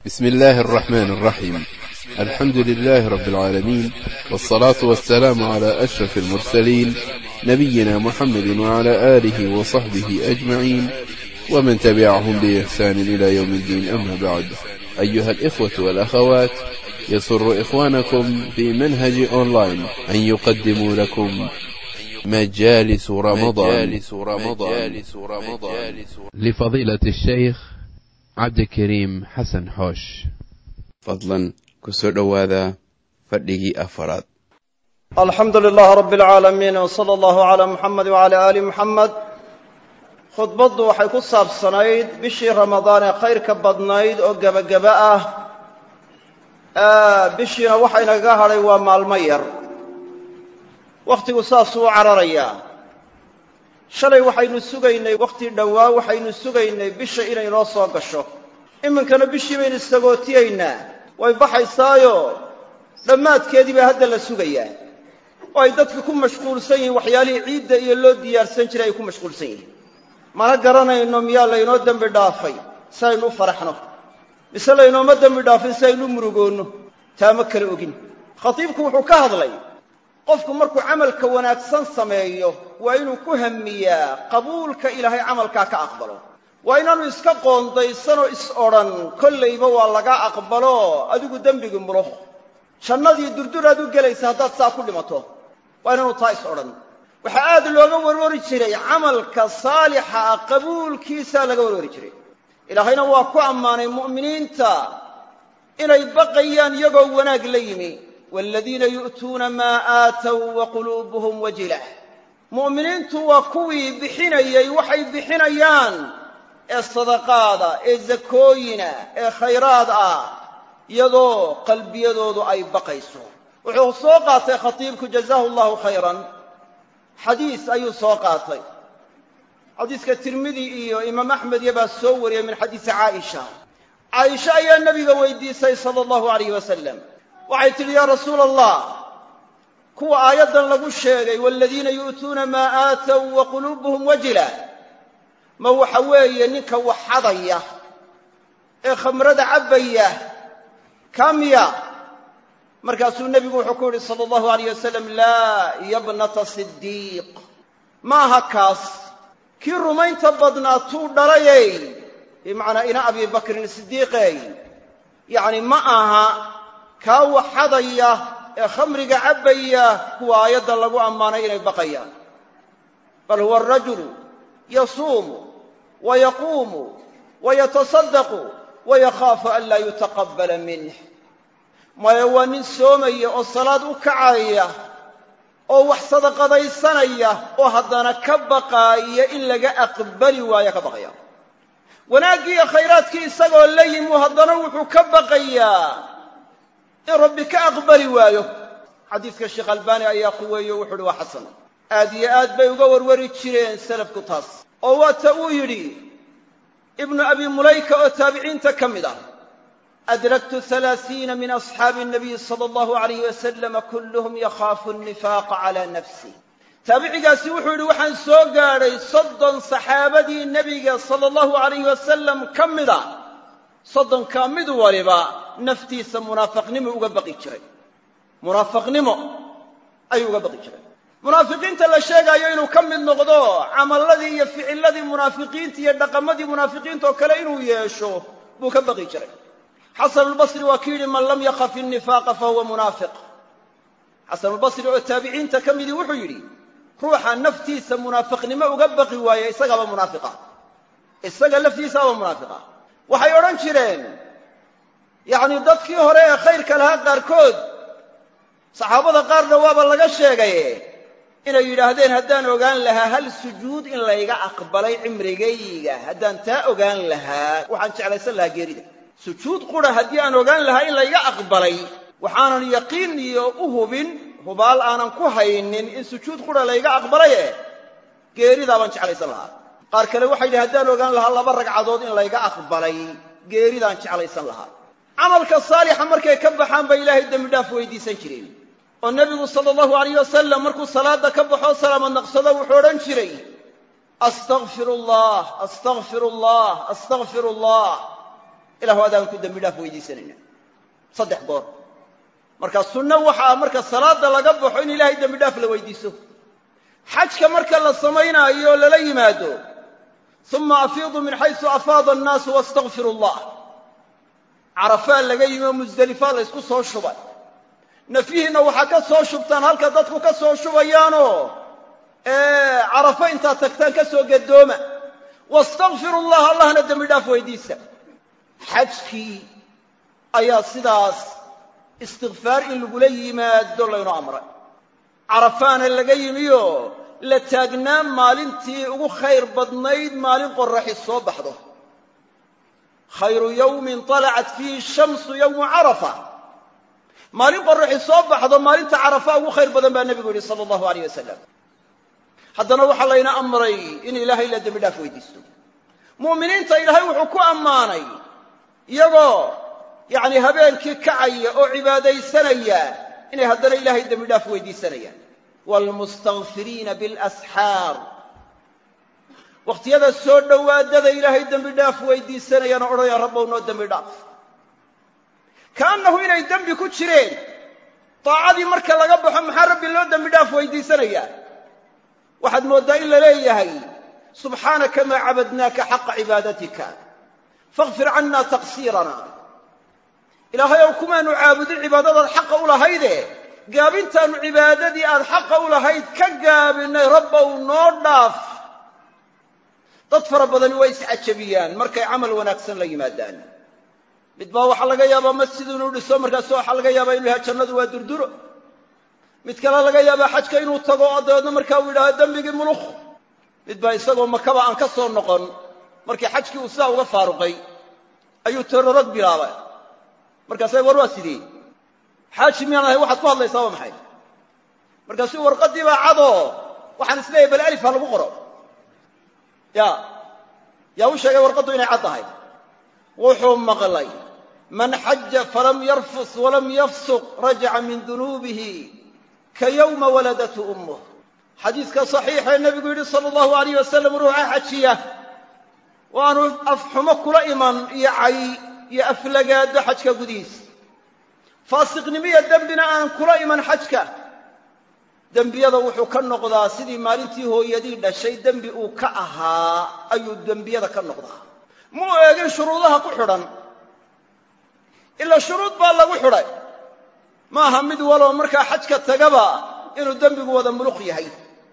بسم الله الرحمن الرحيم. الحمد لله رب العالمين، والصلاة والسلام على أشرف المرسلين نبينا محمد وعلى آله وصحبه أجمعين ومن تبعهم بإحسان إلى يوم الدين. أما بعد، أيها الإخوة والأخوات، يسر إخوانكم في منهج أونلاين أن يقدموا لكم مجالس رمضان لفضيلة الشيخ عبد الكريم حسن حوش. فضلا كسر هذا فدقي أفراد. الحمد لله رب العالمين، وصلى الله على محمد وعلى آل محمد. khudbaddu waxay ku saabsanayd bishii ramadaan ee khayrka badnayd oo gebagaba ah. bishiina waxa inaga hadhay waa maalmo yar. wakhtigu saasuu u cararayaa. shalay waxaynu sugaynay wakhti dhowaa, waxaynu sugaynay bisha inay noo soo gasho. iminkana bishii baynu sagootiyaynaa, way baxaysaayo dhammaadkeedii baa hadda la sugayaa, oo ay dadku ku mashquulsan yihiin waxyaalihii ciidda iyo loo diyaarsan jiray ay ku mashquulsan yihiin. mana garanayno miyaa laynoo dembi dhaafay si aynu u faraxno, mise laynooma dembi dhaafin si aynu u murugoonno. taa ma kala ogin. khatiibku wuxuu ka hadlay qofku markuu camalka wanaagsan sameeyo waa inuu ku hamiyaa qabuulka ilaahay camalkaa ka aqbalo. waa inaanu iska qoondaysanoo is odhan kollayba waa laga aqbalo adigu dembigi mulo, jannadii durduraad u gelaysa haddaad saa ku dhimato. waa inaanu taa is odhan. waxaa aad looga warwari jiray camalka saalixa ah qabuulkiisaa laga warwari jiray. ilaahayna waa ku ammaanay mu'miniinta inay baqayaan iyagoo wanaag la yimi. waaladiina yu'tuuna maa aatow wa quluubuhum wajilah. mu'miniintu waa kuwii bixinayay waxay bixinayaan ee sadaqaada, ee zakooyina, ee khayraad ah, iyadoo qalbiyadoodu ay baqayso. wuxuu soo qaatay khatiibku jazaahu allahu khayran, xadiis ayuu soo qaatay. xadiiska tirmidi iyo imaam axmed iyo baa soo wariyay min xadiisi caaisha. caaisha ayaa nebiga weydiisay sala allahu alayh wasalam. waxay tidhi, yaa rasuula allah, kuwa aayaddan lagu sheegay waaladiina yu'tuuna maa aatow wa quluubuhum wajila, ma waxa weeye ninka wax xadaya ee khamrada cabbaya kaa miya? markaasuu nebigu wuxuu ku yidhi sala allahu alayh wasalam, laa yabnata sidiiq. ma aha kaas. kii rumaynta badnaatuu dhalayey, bimacnaa ina abi bakrin sidiiqey, yacni ma aha kaa wax xadaya ee khamriga cabbaya kuwa aayadda lagu ammaanay inay baqayaan. bal huwa arajulu yasuumu wa yaquumu wa yatasaddaqu wa yakhaafu an laa yutaqabbala minh. maya waa nin soomaya oo salaad u kacaya oo wax sadaqadaysanaya oo haddana ka baqaaya in laga aqbali waayo ka baqaya. wanaaggii iyo khayraadkii isagoo la yimi haddana wuxuu ka baqayaa in rabbi ka aqbali waayo. xadiiska sheekh albaani ayaa quweeyo wuxuu uhi waa xasan. aad iyo aad bay uga warwari jireen salafku taas, oo waata uu yidhi ibnu abi mulayka oo taabiciinta ka mid ah, أدركت 30 من أصحاب النبي صلى الله عليه وسلم كلهم يخاف النفاق على نفسه. تابعيgaasi wuxuu yidhi waxaan soo gaadhay 30 saxaabadii nebiga sala allahu alayh wasalam ka mida, 30 ka mid waliba naftiisa munaafiqnimo uga baqi jiray. munaafiqnimo ayuu uga baqi jiray. munaafiqiinta la sheegayo inuu ka mid noqdo camaladii iyo ficiladii munaafiqiinta iyo dhaqamadii munaafiqiinta oo kale inuu yeesho buu ka baqi jiray. xasan albasri waa kii yidhi man lam yakhaf innifaaqa fahuwa munaafiq. xasan albasri oo taabiciinta ka midii wuxuu yidhi, ruuxa naftiisa munaafiqnimo uga baqi waaya isagaba munaafiqa, isaga laftiisaaba munaafiqa. waxay odhan jireen yacni dadkii hore ee khayrka lahaa qaarkood, saxaabada qaarna waaba laga sheegaye, inay yidhaahdeen haddaan ogaan lahaa hal sujuud in layga aqbalay cimrigayga, haddaan taa ogaan lahaa waxaan jeclaysan lahaa geerida. sujuud qura haddii aan ogaan lahaa in layga aqbalay, waxaanan yaqiin iyo u hubin, hubaal aanan ku haynin in sujuud qura layga aqbalaye geeridaa baan jeclaysan lahaa. qaar kale waxay yidhi haddaan ogaan lahaa 2 ragcadood in layga aqbalay geeridaan jeclaysan lahaa. camalka saalixa markay ka baxaan bay ilaahay dembi dhaaf weydiisan jireen. oo nebigu sala allahu alayh wasalam markuu salaada ka baxo salaamad naqsado wuxuu odhan jiray, astaqfiru allah astaqfiru allah astaqfiru allah. ilaahu adaan ku dambi dhaaf weydiisanayna 3 goor marka sunna waxa marka salaada laga baxo in ilaahay dambi dhaaf la weydiiso xajka marka la sameeynayo lala yimaado thumma afiidu min haythu afaada an-nas wastaghfirullah arafa laga yimo muzdalifa la isku soo shubay nafihina waxa ka soo shubtaan halka dadku ka soo shubayaano arafa inta tagtaan ka soo gadooma wastaghfirullah allahna dambi dhaaf weydiisa xajki ayaa sidaas istighfar in lagu yimaado layno amray عرفان laga yimiyo la taagnaa maalintii ugu khayr badnayd maalin qorraxi soo baxdo khayru yawmin tala'at fihi ash-shamsu yawm arafa maalin qorraxi soo baxdo maalinta arafa ugu khayr badan baa nabigu yiri sallallahu alayhi wasallam haddana waxa layna amray in ilaahay la dambi dhaaf weydiisto muuminiinta ilaahay wuxuu ku ammaanay iyagoo yaani habeenkii kacaya oo cibaadaysanaya inay haddana ilaahay dambi dhaaf weydiisanayaan والمستغفرين بالأسحار waqtiyada soo dhawaadada ilaahay dambi dhaaf weydiisanayaan oo ya rabbow noo dambi dhaaf kaanahu inay dambi ku jireen taacadii marka laga baxo maxaa rabbi loo dambi dhaaf weydiisanaya waxaad moodaa in la leeyahay subhanaka ma cabadnaaka xaqa cibaadatika faghfir canna taqsiirana ilaahay oo kumaanu caabudin cibaadada xaqa u lahayde gaabintaanu cibaadadii aad xaqa u lahayd ka gaabinay rabbow noo dhaaf dad fara badan way iscajabiyaan markay amal wanaagsan la yimaadaan midba waxa laga yaabaa masjid inuu dhiso markaas waxa laga yaabaa inuu jannadu waa durduro mid kale laga yaabaa xajka inuu tago adoodna markaa uu yiraahdo dambigi mulukh midba isagoo makaba aan ka soo noqon markii xajkii uu saa uga faaruqay ayuu toorad bilaabay markaas ay warwa sidii xaaji miyaanahay waxaad ku hadlaysaa waa maxay markaas uu warqadii baa cado waxaan isleeyahay bal alif ha lagu qoro yaa uu sheegay warqadu inay cad tahay wuxuu maqlay man hajja falam yarfus walam yafsuq raja'a min dhunubihi kayawma waladatu ummuh xadiiska saxiix ee nabigu yiri sallallahu alayhi wasallam ruuxa xajiya waanu afxumo kula iman iyo ay iyo aflagaado xajka gudiis faasiqnimiya dambina aan kula iman xajka dambiyada wuxuu ka noqdaa sidii maalintii hooyadii dhashay dambi uu ka ahaa ayuu dambiyada ka noqdaa mu eegin shuruudaha ku xidhan illa shuruud baa lagu xidhay ma aha mid walo markaa xajka tagaba inuu dambigu wada muluq yahay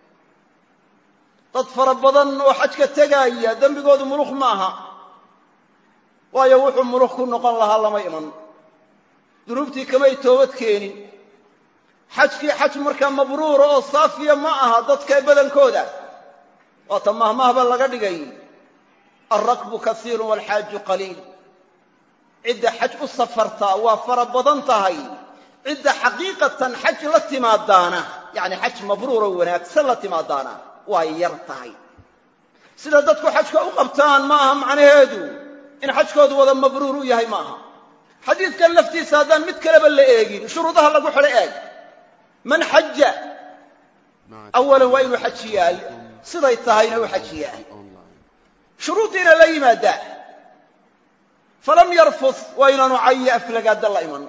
dad fara badan oo xajka tagaaya dambigoodu muluq ma aha waayo wuxuu muluq ku noqon lahaa lama iman dunuubtii kamay toobad keenin xajkii xaj markaa mabruur oo saafiya ma aha dadka badankooda oo tamahmahba laga dhigay الركب كثير والحاج قليل عدة حج أصفرتها وفربضنتها عدة حقيقة حج لتمادانا يعني حج مبرور وناك سلتمادانا ويرتها سيدتك حجك أقبتان معهم عن هادو إن حجك هذا مبرور يهي معها حديث كان لفتي سادان متكلب اللي ايجي شروطها لقوا حرقاج من حج أولا وين حجيال سيدتها وحجيال شروطنا لا يمادى فلم يرفض وإن نعي أفلقاد الله إيمان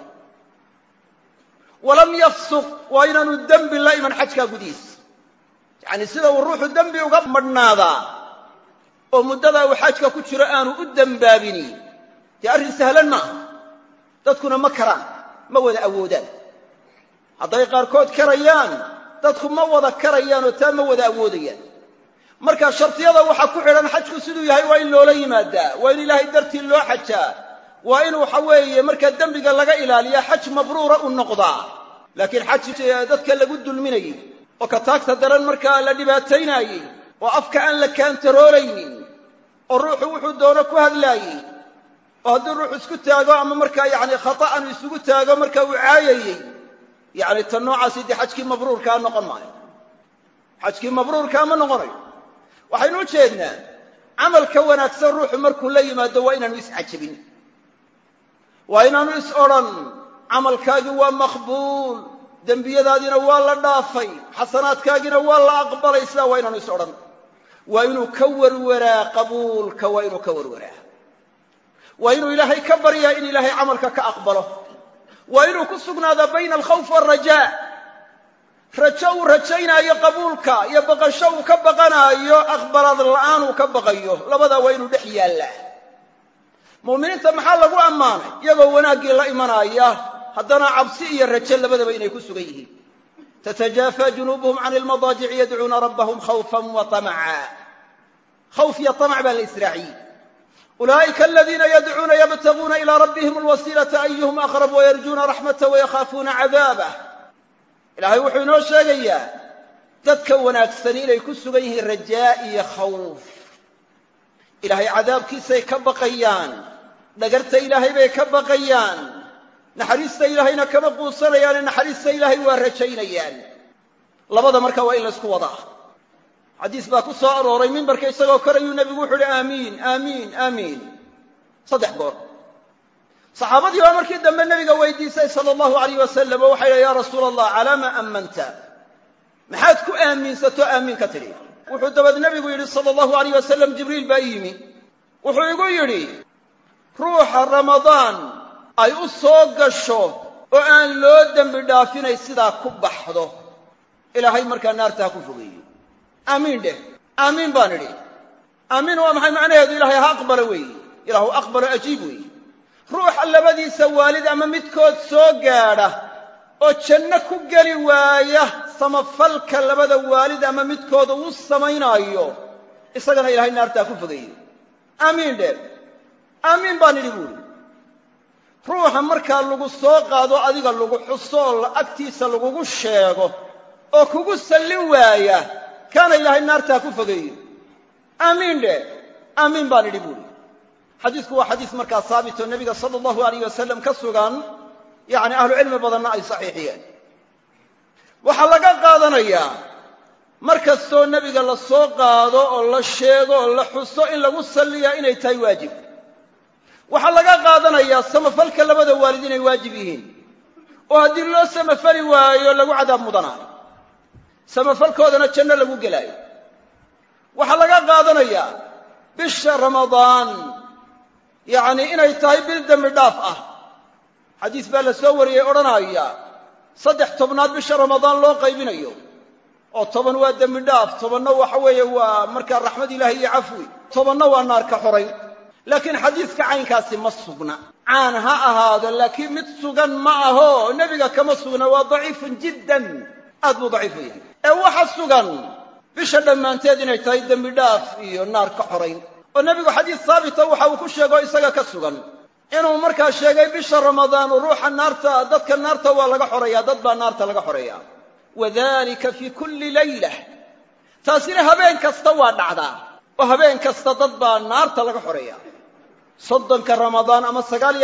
ولم يفسق وإن ندم بالله إيمان حجك قديس يعني سيدا والروح الدم بيقبرنا ذا ومددا وحجك كتشر آنو الدم بابني تأري سهلا ما تدخل مكرا موذا أودا هذا يقاركود كريان تدخل موذا كريان وتام موذا أوديان marka shartiyada waxa ku xiran xajku sidoo yahay waa in loo yimaada waa in ilaahay dartii loo xajaa waa in waxa weeye marka dambiga laga ilaaliyo xaj mabruura u noqda laakiin xaj dadka lagu dulminayay oo ka taagta daran marka la dhibaataynayay oo afka aan la kaantarooraynin oo ruuxu wuxuu doono ku hadlaayay oo haddii ruuxu isku taago ama marka yaani khata'an isugu taago marka uu caayayay yaani tan noocaasi di xajkii mabruurka noqon maayo xajkii mabruurka ma noqonayo waxaynu jeednaa amalka wanaagsan ruuxu markuu la yimaado waa inaanu iscajabin waa inaanu is oran amalkaagi waa maqbuul dambiyadaadina waa la dhaafay xasanaadkaagina waa la aqbalay sida waa inaanu is oran waa inuu ka warwaraa qabuulka waa inuu ka warwaraa waa inuu ilaahay ka baryaa in ilaahay camalka ka aqbalo waa inuu ku sugnaadaa bayna alkhawf waalrajaa rajo uu rajaynaayo qabuulka iyo baqasho uu ka baqanaayo aqbalaad la'aan uu ka baqayo labadaa waa inuu dhex yaallaa mu'miniinta maxaa lagu ammaanay iyagoo wanaaggii la imanaya haddana cabsi iyo rajo labadaba inay ku sugan yihiin تتجافى جنوبهم عن المضاجع يدعون ربهم خوفا وطمعا خوف يا طمع بالإسرائيل أولئك الذين يدعون يبتغون إلى ربهم الوسيلة أيهم أقرب ويرجون رحمته ويخافون عذابه إلهي وحي نoo sheegaya dadka wanaagsan inay ku sugan yihiin rajaa iyo khawf ilaahay cadaabkiisay ka baqayaan dhagarta ilaahay bay ka baqayaan naxariista ilaahayna kama quusanayaan naxariista ilaahay waa rajaynayaan labada marka waa in la isku wadaa xadiis baa ku soo arooray minbarka isagoo korayuu nabigu wuxuu aamiin aamiin aamiin saddex goor saxaabadii baa markii dambe nabiga weydiisay sallallahu alayhi wasallam oo waxay ya rasuul allah alama amanta maxaad ku aaminsato aamin ka tiri wuxuu dabad nabigu yiri sallallahu alayhi wasallam jibriil baa yimi wuxuu igu yiri ruuxa ramadaan ay u soo gasho oo aan loo dambi dhaafinay sidaa ku baxdo ilaahay markaa naarta ku fogeeyo amiin dheh amiin baan idhi amiin waa maxay macnaheedu ilaahay ha aqbalo weeye ilaahu aqbalo ajiib weeye ruuxa labadiisa waalid ama midkood soo gaadha oo janno ku geli waaya samafalka labada waalid ama midkood uu samaynaayo isagana ilaahay naarta ku fogeeyo amiin dheh amiin baan idhi buuri ruuxa markaa lagu soo qaado adiga lagu xuso agtiisa lagugu sheego oo kugu sallin waaya kaana ilaahay naarta ku fogeeyo amiin dheh amiin baan idhi buuri xadiisku waa xadiis markaa saabit oo nabiga sallallahu alayhi wasallam ka sugan yani ahlu cilmi badanna ay saxiixiyeen waxaa laga qaadanayaa markastoo nabiga la soo qaado oo la sheego oo la xuso in lagu salliyaa inay tahay waajib waxaa laga qaadanayaa samafalka labada waalid inay waajib yihiin oo haddii loo samafali waayo lagu cadaab mudanaayo samafalkoodana janno lagu gelaayo waxaa laga qaadanayaa bisha ramadaan yacni inay tahay bil dembi dhaaf ah xadiis baa la soo wariyey odhanaya 3 tobnaad bisha ramadaan loo qaybinayo oo 10 waa dembi dhaaf 10na waxa weeye waa markaa raxmad ilaahay iyo cafwi 10na waa naar ka xorayn laakiin xadiiska caynkaasi ma sugna caan ha ahaado laakiin mid sugan ma aho nabiga kama sugna waa daciifun jiddan aad buu daciif yahay ee waxa sugan bisha dhammaanteed inay tahay dembi dhaaf iyo naar ka xorayn oo nabigu xadiis saabita waxa uu ku sheego isaga ka sugan inuu markaa sheegay bisha ramadaan ruuxa naarta dadka naarta waa laga xoreeyaa dad baa naarta laga xoreeyaa wadaalika fi kulli layla taasina habeen kasta waa dhacdaa oo habeen kasta dad baa naarta laga xoreeyaa 30 ramadaan ama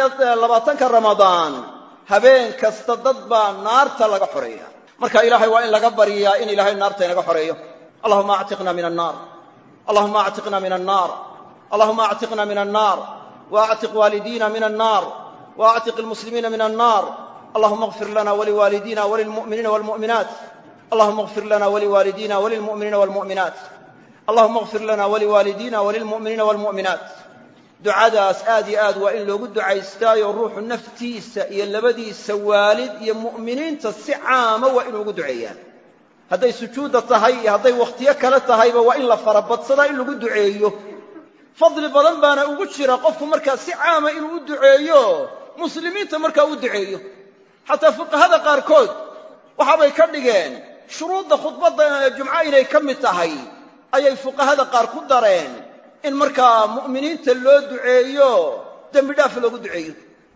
29 ramadaan habeen kasta dad baa naarta laga xoreeyaa marka ilaahay waa in laga bariyaa in ilaahay naarta inaga xoreeyo allahumma a'tiqna min an-nar allahumma a'tiqna min an-nar allahumma a'tiqna min an-nar wa'tiq walidina min an-nar wa'tiq al-muslimina min an-nar allahumma ighfir lana wa liwalidina wa lilmu'minina wal mu'minat allahumma ighfir lana wa liwalidina wa lilmu'minina wal mu'minat allahumma ighfir lana wa liwalidina wa lilmu'minina wal mu'minat ducadaas aad iyo aad waa in loogu ducaystaayo ruuxu naftiisa iyo labadiisa waalid iyo mu'miniinta si caama waa inuu ugu duceeyaan hadday sujuudda tahay iyo hadday wakhtiyo kale tahayba waa in la farabadsadaa in lagu duceeyo fadli badan baana ugu jira qofku markaa si caama inuu u duceeyo muslimiinta markaa u duceeyo xataa fuqahada qaarkood waxaabay ka dhigeen shuruudda khudbadda jumca inay ka mid tahay ayay fuqahada qaar ku dareen in markaa mu'miniinta loo duceeyo dembi dhaaf loogu duceeyo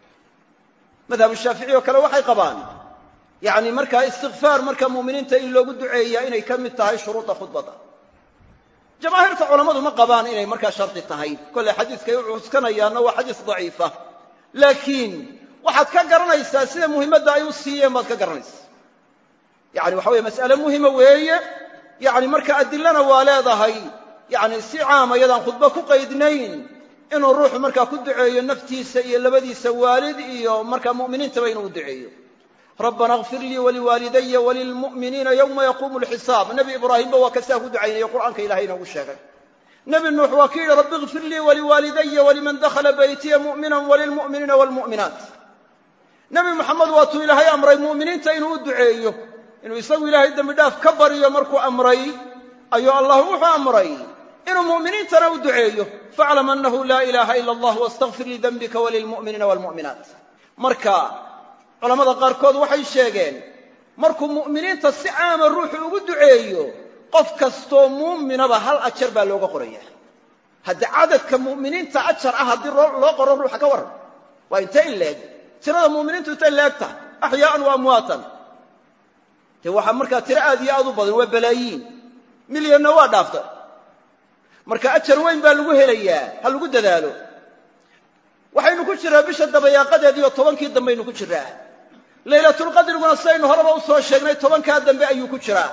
madhab shaafici oo kale waxay qabaan yani markaa istighfaar markaa mu'miniinta in loogu duceeyaa inay ka mid tahay shuruudda khudbadda jamaahiirta culammadu ma qabaan inay markaa shardi tahay kolley xadiiskay u cuskanayaanna waa xadiis daciifa laakiin waxaad ka garanaysaa sida muhiimadda ay u siiyeen baad ka garanaysaa yani waxa weeye mas'ale muhima weeye yani marka adilana waa leedahay yani si caama iyadaan khudbo ku qaydnayn inuu ruuxu markaa ku duceeyo naftiisa iyo labadiisa waalid iyo markaa mu'miniintaba inuu u duceeyo rabbana ighfir lii waliwaalidaya walilmu'miniina yowma yaquumu alxisaab nebi ibraahimba waa kasaa ku ducaynayo qur'aanka ilahay inoogu sheegay nebi nuux waa ki yidhi rabbi ikfir lii waliwaalidaya waliman dakhala baytiya mu'minan walilmu'miniina waalmu'minaat nebi moxamed waatuu ilaahay amray mu'miniinta inuu u duceeyo inuu isagu ilaahay dembi dhaaf ka baryo markuu amray ayuu allah wuxuu amray inuu mu'miniintana u duceeyo faclam annahu laa ilaaha ila allah wastakfir lidembika walilmu'miniina waalmu'minaat marka culammada qaarkood waxay sheegeen markuu mu'miniinta si caama ruuxu ugu duceeyo qof kastoo muuminaba hal ajar baa looga qoraya haddii cadadka mu'miniinta ajar ah haddii loo qoro ruuxa ka warran waa intee in leeg tirada mu'miniintu intay leegta axyaa'an wa amwaatan dee waxaa markaa tiro aad iyo aad u badan waa balaayiin milyonna waa dhaafta marka ajar weyn baa lagu helayaa ha lagu dadaalo waxaynu ku jiraa bisha dabayaaqadeediiyo 10kii dambaynu ku jiraa laylatulqadriguna saynu horeba u soo sheegnay 10kaa dambe ayuu ku jiraa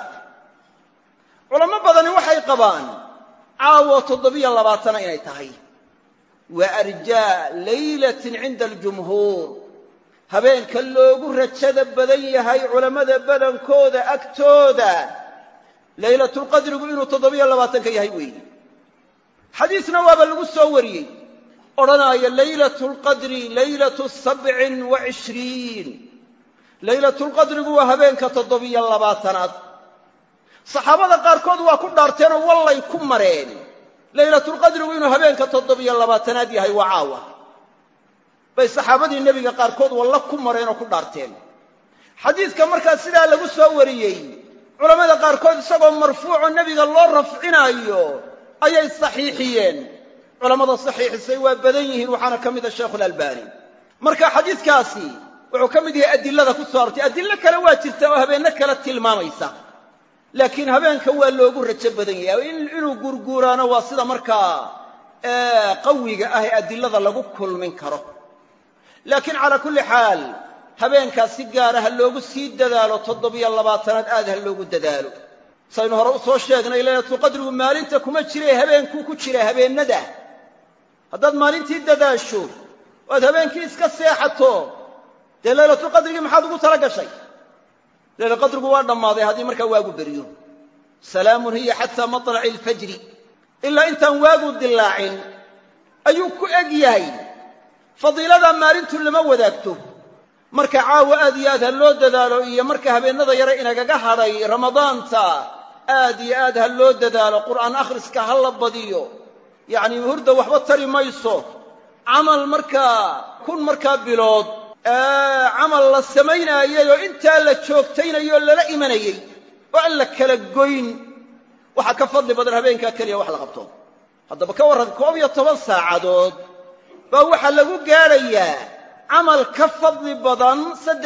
culamo badani waxay qabaan caawo 27 inay tahay waa arjaa laylatin cinda aljumhuur habeenka loogu rajada badan yahay culammada badankooda agtooda laylatulqadrigu inuu 27 ka yahay weeye xadiisna waaba lagu soo wariyey odhanaya laylatulqadri laylatu 27 laylatulqadrigu waa habeenka 27aad saxaabada qaarkood waa ku dhaarteenoo wallay ku mareen laylatulqadrigu inuu habeenka 27aad yahay waa caawa bay saxaabadii nebiga qaarkood walla ku mareen oo ku dhaarteen xadiidka markaa sidaa lagu soo wariyey culammada qaarkood isagoo marfuuco nebiga loo rafcinaayo ayay saxiixiyeen culammada saxiixisay waa badan yihiin waxaana ka mida sheikhulalbani marka xadiidkaasi wuxuu ka mid yahay adilada ku soo arortay adillo kale waa jirta oo habeenno kale tilmaamaysa laakiin habeenka waa loogu rajo badan yahay inuu gurguuraano waa sida markaa qawiga ah ee adilada lagu kulmin karo laakiin calaa kulli xaal habeenkaas si gaara ha loogu sii dadaalo 27aad aad ha loogu dadaalo saynu hore u soo sheegnay laylatulqadrigu maalinta kuma jire habeenkuu ku jira habeennada haddaad maalintii dadaasho oo aad habeenkii iska seexato dee laylatulqadrigii maxaad ugu tala gashay laylatulqadrigu waa dhammaaday haddii markaa waagu beriyo salaamun hiya xataa maطlaci alfajri ilaa intaan waagu dilaacin ayuu ku eg yahay fadiiladaa maalintu lama wadaagto marka caawa aad iyo aad ha loo dadaalo iyo marka habeennada yare inagaga hadhay ramadaanta aad iyo aad ha loo dadaalo qur'aan akhriska ha la badiyo yacni hurda waxba tari mayso camal markaa kun markaa bilood camal la samaynaayay oo intaa la joogtaynayoo lala imanayey oo aan la kala goyn waxaa ka fadli badan habeenkaa keliya wax la qabto haddaba ka warran 11 saacadood baa waxaa lagu gaadhayaa camal ka fadli badan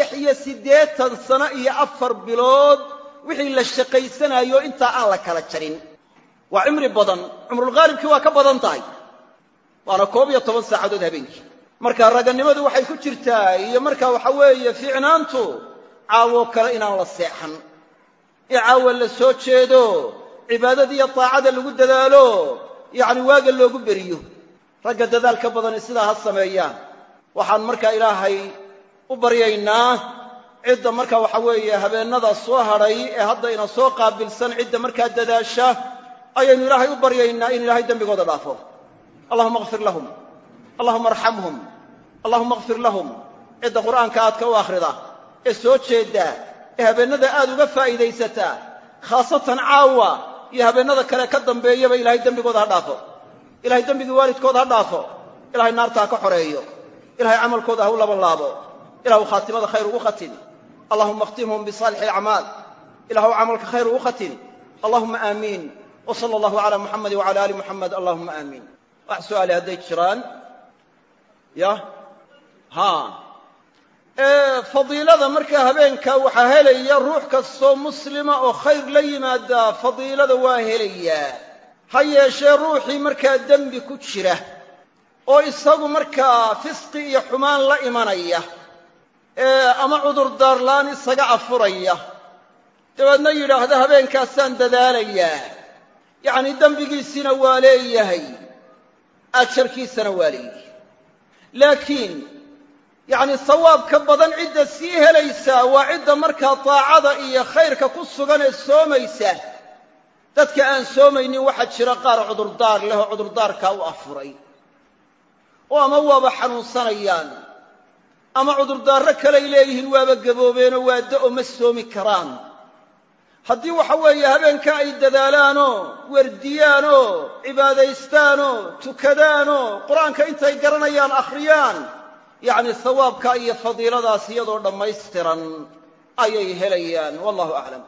83 sano iyo 4 bilood wixii la shaqaysanayo intaa aan la kala jarin waa cimri badan cumrulghaalibkii waa ka badan tahay waana 11 saacadood habeenkii marka raganimadu waxay ku jirtaa iyo marka waxa weeye fiicnaantu caawo kale inaan la seexan ee caawo la soo jeedo cibaadada iyo taacada lagu dadaalo yacni waaga loogu beriyo ragga dadaalka badani sidaa ha sameeyaan waxaan markaa ilaahay u baryaynaa cidda marka waxa weeye habeennada soo hadhay ee hadda ina soo qaabilsan cidda markaa dadaasha ayaynu ilaahay u baryaynaa in ilaahay dembigooda dhaafo allahuma akfir lahum allahuma arxamhum allahuma akfir lahum cidda qur'aanka aadka u akhrida ee soo jeedda ee habeennada aad uga faa'iidaysata khaasatan caawa iyo habeennada kale ka dambeeyaba ilaahay dembigooda ha dhaafo ilahay dembigii waalidkooda ha dhaafo ilahay naarta ha ka xoreeyo ilahay camalkooda ha u labanlaabo ilahu khaatimada khayr ugu khatin allahuma akhtimhum bisaalixi alacmaal ilahu camalka khayr ugu khatin allahuma aamiin wa sala allahu calaa muxamadi wacala aali muxamed allahuma aamiin wax su'aali hadday jiraan ya fadiilada markaa habeenka waxaa helaya ruux kastoo muslima oo khayr la yimaada fadiilada waa helayaa ha yeeshee ruuxii markaa dembi ku jira oo isagu markaa fisqi iyo xumaan la imanaya ama cudurdaarlaan isaga afuraya dabeedna yidhaahda habeenkaasaan dadaalayaa yacni dembigiisina waa leeyahay ajarkiisana waa leeyahay laakiin yacni sawaabka badan cidda sii helaysaa waa cidda markaa taacada iyo khayrka ku sugan ee soomaysa dadka aan soomaynin waxaa jira qaar cudurdaar leh oo cudurdaarkaa u afuray oo ama waaba xanuunsanayaan ama cudurdaarro kaley leeyihiin waaba gaboobeenoo waa da'o ma soomi karaan. haddii waxa weeye habeenka ay dadaalaanoo wardiyaanoo cibaadaystaanoo tukadaanoo qur-aanka intay garanayaan akhriyaan yacni hawaabka iyo fadiiladaas iyadoo dhammaystiran ayay helayaan. wallahu aclam.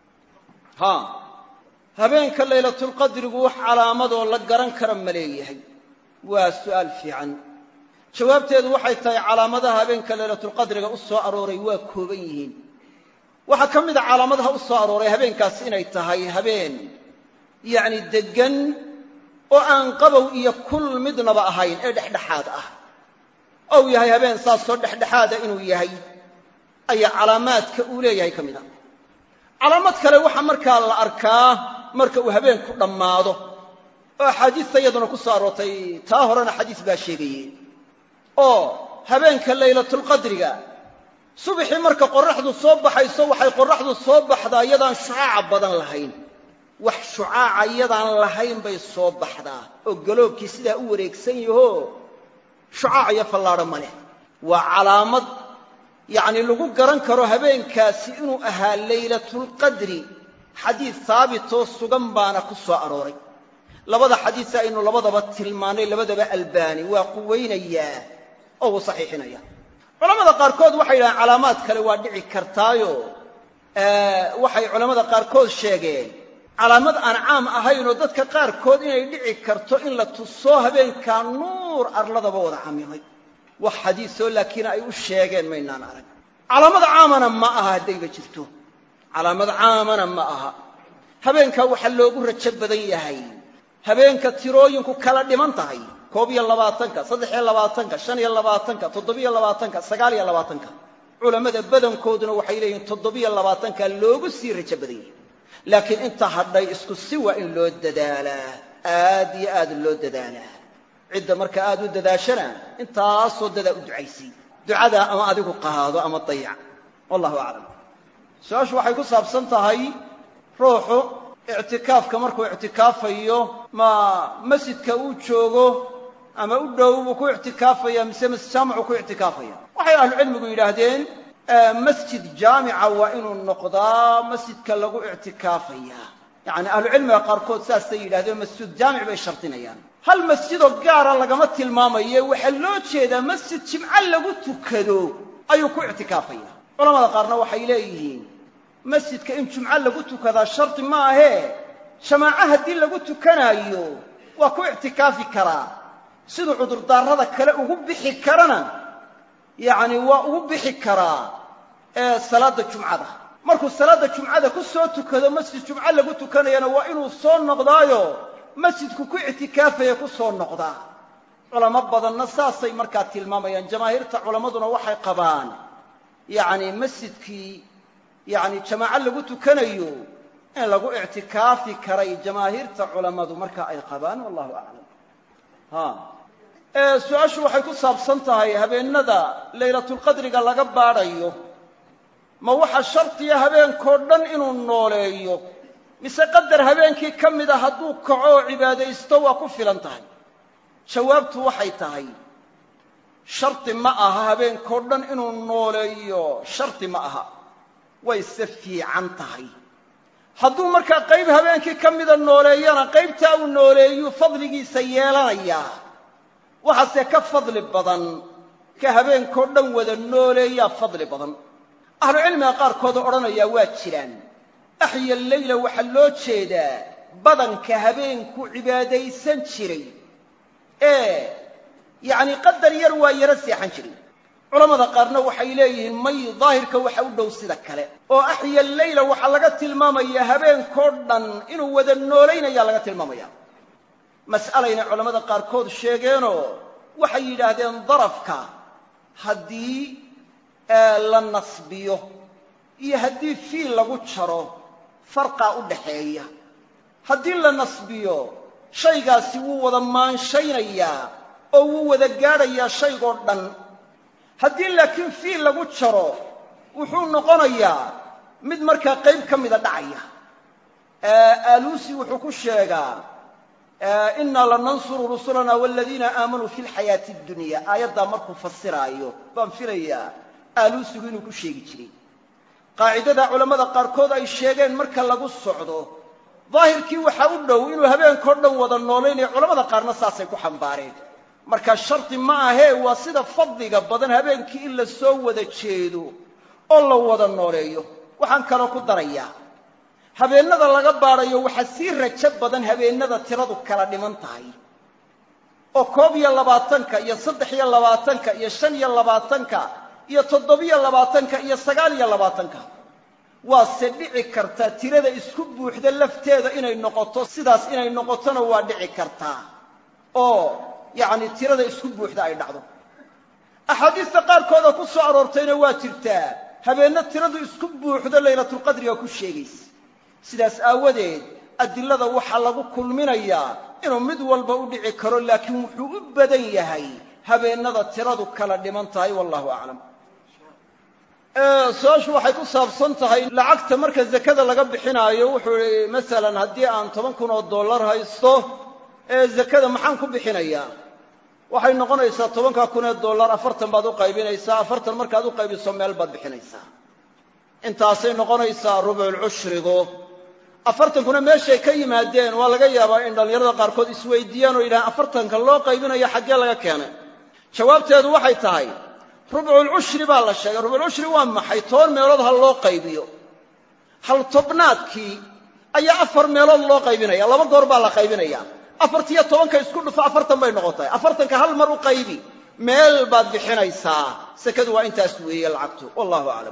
habeenka laylatulqadrigu wax calaamadoo la garan kara ma leeyahay? waa su'aal fiican. jawaabteedu waxay tahay calaamadaha habeenka laylatulqadriga u soo arooray waa kooban yihiin. waxaa ka mida calaamadaha u soo arooray habeenkaas inay tahay habeen yacni deggan oo aan qabow iyo kul midnaba ahayn ee dhexdhexaad ah, ou yahay habeen saasoo dhexdhexaada inuu yahay ayaa calaamaadka uu leeyahay ka mid a. calaamad kale waxaa markaa la arkaa marka uu habeenku dhammaado oo axaadiista iyaduna ku soo aroortay, taa horena xadiis baa sheegayey, oo habeenka laylatulqadriga subaxii marka qorraxdu soo baxayso waxay qorraxdu soo baxdaa iyadaan shucaaca badan lahayn. wax shucaaca iyadaan lahayn bay soo baxdaa oo galoobkii sidaa u wareegsan yahoo shucaac iyo fallaadho ma leh. waa calaamad yacni lagu garan karo habeenkaasi inuu ahaa laylatulqadri. xadiis haabitoo sugan baana ku soo arooray. labada xadiis aynu labadaba tilmaannay, labadaba albaani waa quweynayaa oo uu saxiixinaya. culamada qaarkood waxay yidhahaan calaamaad kale waa dhici kartaayo waxay culammada qaarkood sheegeen calaamad aan caam ahaynoo dadka qaarkood inay dhici karto in la tuso habeenkaa nuur arladaba wada camimay. wax xadiisoo laakiin ay u sheegeen maynaan arag. calaamad caamana ma aha haddayba jirto. calaamad caamana ma aha. habeenkaa waxaa loogu rajo badan yahay habeenka tirooyinku kala dhiman tahay, 22, 23, 25, 27, 29. culammada badankooduna waxay leeyihiin 27 loogu sii rajo badan yahay. laakiin inta hadhay isku si waa in loo dadaalaa, aad iyo aad loo dadaalaa. cidda marka aad u dadaashana intaasoo dadaa u ducaysay. ducadaa ama adigu qaado ama dayac. wallahu aclam. su-aashu waxay ku saabsan tahay ruuxu ictikaafka markuu ictikaafayo ma masjidka uu joogo ama u dhow buu ku ictikaafaya mise masjid jaamicu ku ictikaafaya? waxay ahlucilmigu yidhaahdeen masjid jaamica waa inuu noqdaa masjidka lagu ictikaafaya. yacni ahlucilmiga qaarkood saasay yidhahdeen masjid jaamic bay shardinayaan. hal masjidoo gaara lagama tilmaamaye waxaa loo jeedaa masjid jimco lagu tukado ayuu ku ictikaafaya. culamada qaarna waxay leeyihiin masjidka in jumco lagu tukadaa shardi ma ahee jamaaco haddii lagu tukanaayo waa ku ictikaafi karaa. siduu cudurdaarada kale ugu bixi karana yacni waa ugu bixi karaa salaadda jumcada. markuu salaadda jumcada ku soo tukado masjid jumco lagu tukanayana waa inuu soo noqdaayo masjidku ku ictikaafaya ku soo noqdaa. culamo badanna saasay markaa tilmaamayaan. jamaahiirta culammaduna waxay qabaan yacni masjidkii yacni jamaaco lagu tukanayo in lagu ictikaafi karay jamaahiirta culammadu marka ay qabaan. wallahu aclam. su-aashu waxay ku saabsan tahay habeenada laylatulqadriga laga baadhayo ma waxa shardiya habeenkoo dhan inuu nooleeyo mise qadar habeenkii ka mida hadduu kaco oo cibaadaysto waa ku filan tahay? jawaabtu waxay tahay shardi ma aha habeenkoo dhan inuu nooleeyo. shardi ma aha, wayse fiican tahay. hadduu markaa qayb habeenkii ka mida nooleeyana qaybtaa uu nooleeyuu fadligiisa yeelanayaa. waxaase ka fadli badan ka habeenkoo dhan wada nooleeyaa fadli badan. ahlucilmiga qaarkoodoo odhanayaa waa jiraan. axya leyla waxaa loo jeedaa badanka habeenku cibaadaysan jiray ee yacni qadar yar waa yaro seexan jiray. culamada qaarna waxay leeyihiin may daahirka waxa u dhow sida kale oo axya leyla waxaa laga tilmaamayaa habeenkoo dhan inuu wada noolaynayaa laga tilmaamaya. mas'alayna culamada qaarkood sheegeenoo waxay yidhaahdeen darafka haddii la nasbiyo iyo haddii fiil lagu jaro farqaa u dhaxeeya. haddii la nasbiyo shaygaasi wuu wada maanshaynayaa oo wuu wada gaadhayaa shaygoo dhan. haddii laakiin fiil lagu jaro wuxuu noqonayaa mid markaa qayb ka mida dhacaya. alusi wuxuu ku sheegaa inna lanansuru rusulana walladina aamanuu fi lxayaati addunya aayaddaa markuu fasiraayo baan filayaa alusigu inuu ku sheegi jiray qaacidada culammada qaarkood ay sheegeen marka lagu socdo daahirkii waxaa u dhow inuu habeenkao dhan wada noolaynayo culamada qaarna saasay ku xambaareen marka shardi ma ahee waa sida fadliga badan habeenkii in la soo wada jeedo oo la wada nooleeyo waxaan kaloo ku darayaa habeennada laga baadhayo waxaa sii rajo badan habeennada tiradu kala dhiman tahay oo 21-ka iyo 23-ka iyo 25-ka iyo 27-ka iyo 29-ka waase dhici kartaa tirada isku buuxda lafteeda inay noqoto sidaas inay noqotona waa dhici kartaa oo yacni tirada isku buuxda ay dhacdo axaadiista qaarkooda ku soo aroortayna waa jirtaa habeenna tiradu isku buuxdo laylatulqadriga ku sheegaysa sidaas aawadeed adilada waxaa lagu kulminayaa inuu mid walba u dhici karo laakiin wuxuu u badan yahay habeennada tiradu kala dhiman tahay wallahu aclam su-aashu waxay ku saabsan tahay lacagta marka zakada laga bixinaayo wuxuu ihi masalan haddii aan $10,000 haysto zakada maxaan ku bixinayaa waxay noqonaysaa $10,000 40 baad u qaybinaysaa 40 markaad u qaybiso meel baad bixinaysaa intaasay noqonaysaa rubcul cushrigu 40kuna meeshay ka yimaadeen waa laga yaabaa in dhallinyarada qaarkood isweydiiyaan oo yidhahaan 40ka loo qaybinayo xaggee laga keenay jawaabteedu waxay tahay rubcul cushri baa la sheegay rubcul cushri waa maxay 10 meelood ha loo qaybiyo hal tobnaadkii ayaa 4 meelood loo qaybinaya laba goor baa la qaybinaya 4 iyo 10ka isku dhufo 40 bay noqotay 40ka hal mar u qaybi meel baad bixinaysaa sakadu waa intaas weeye lacagtu wallahu aclam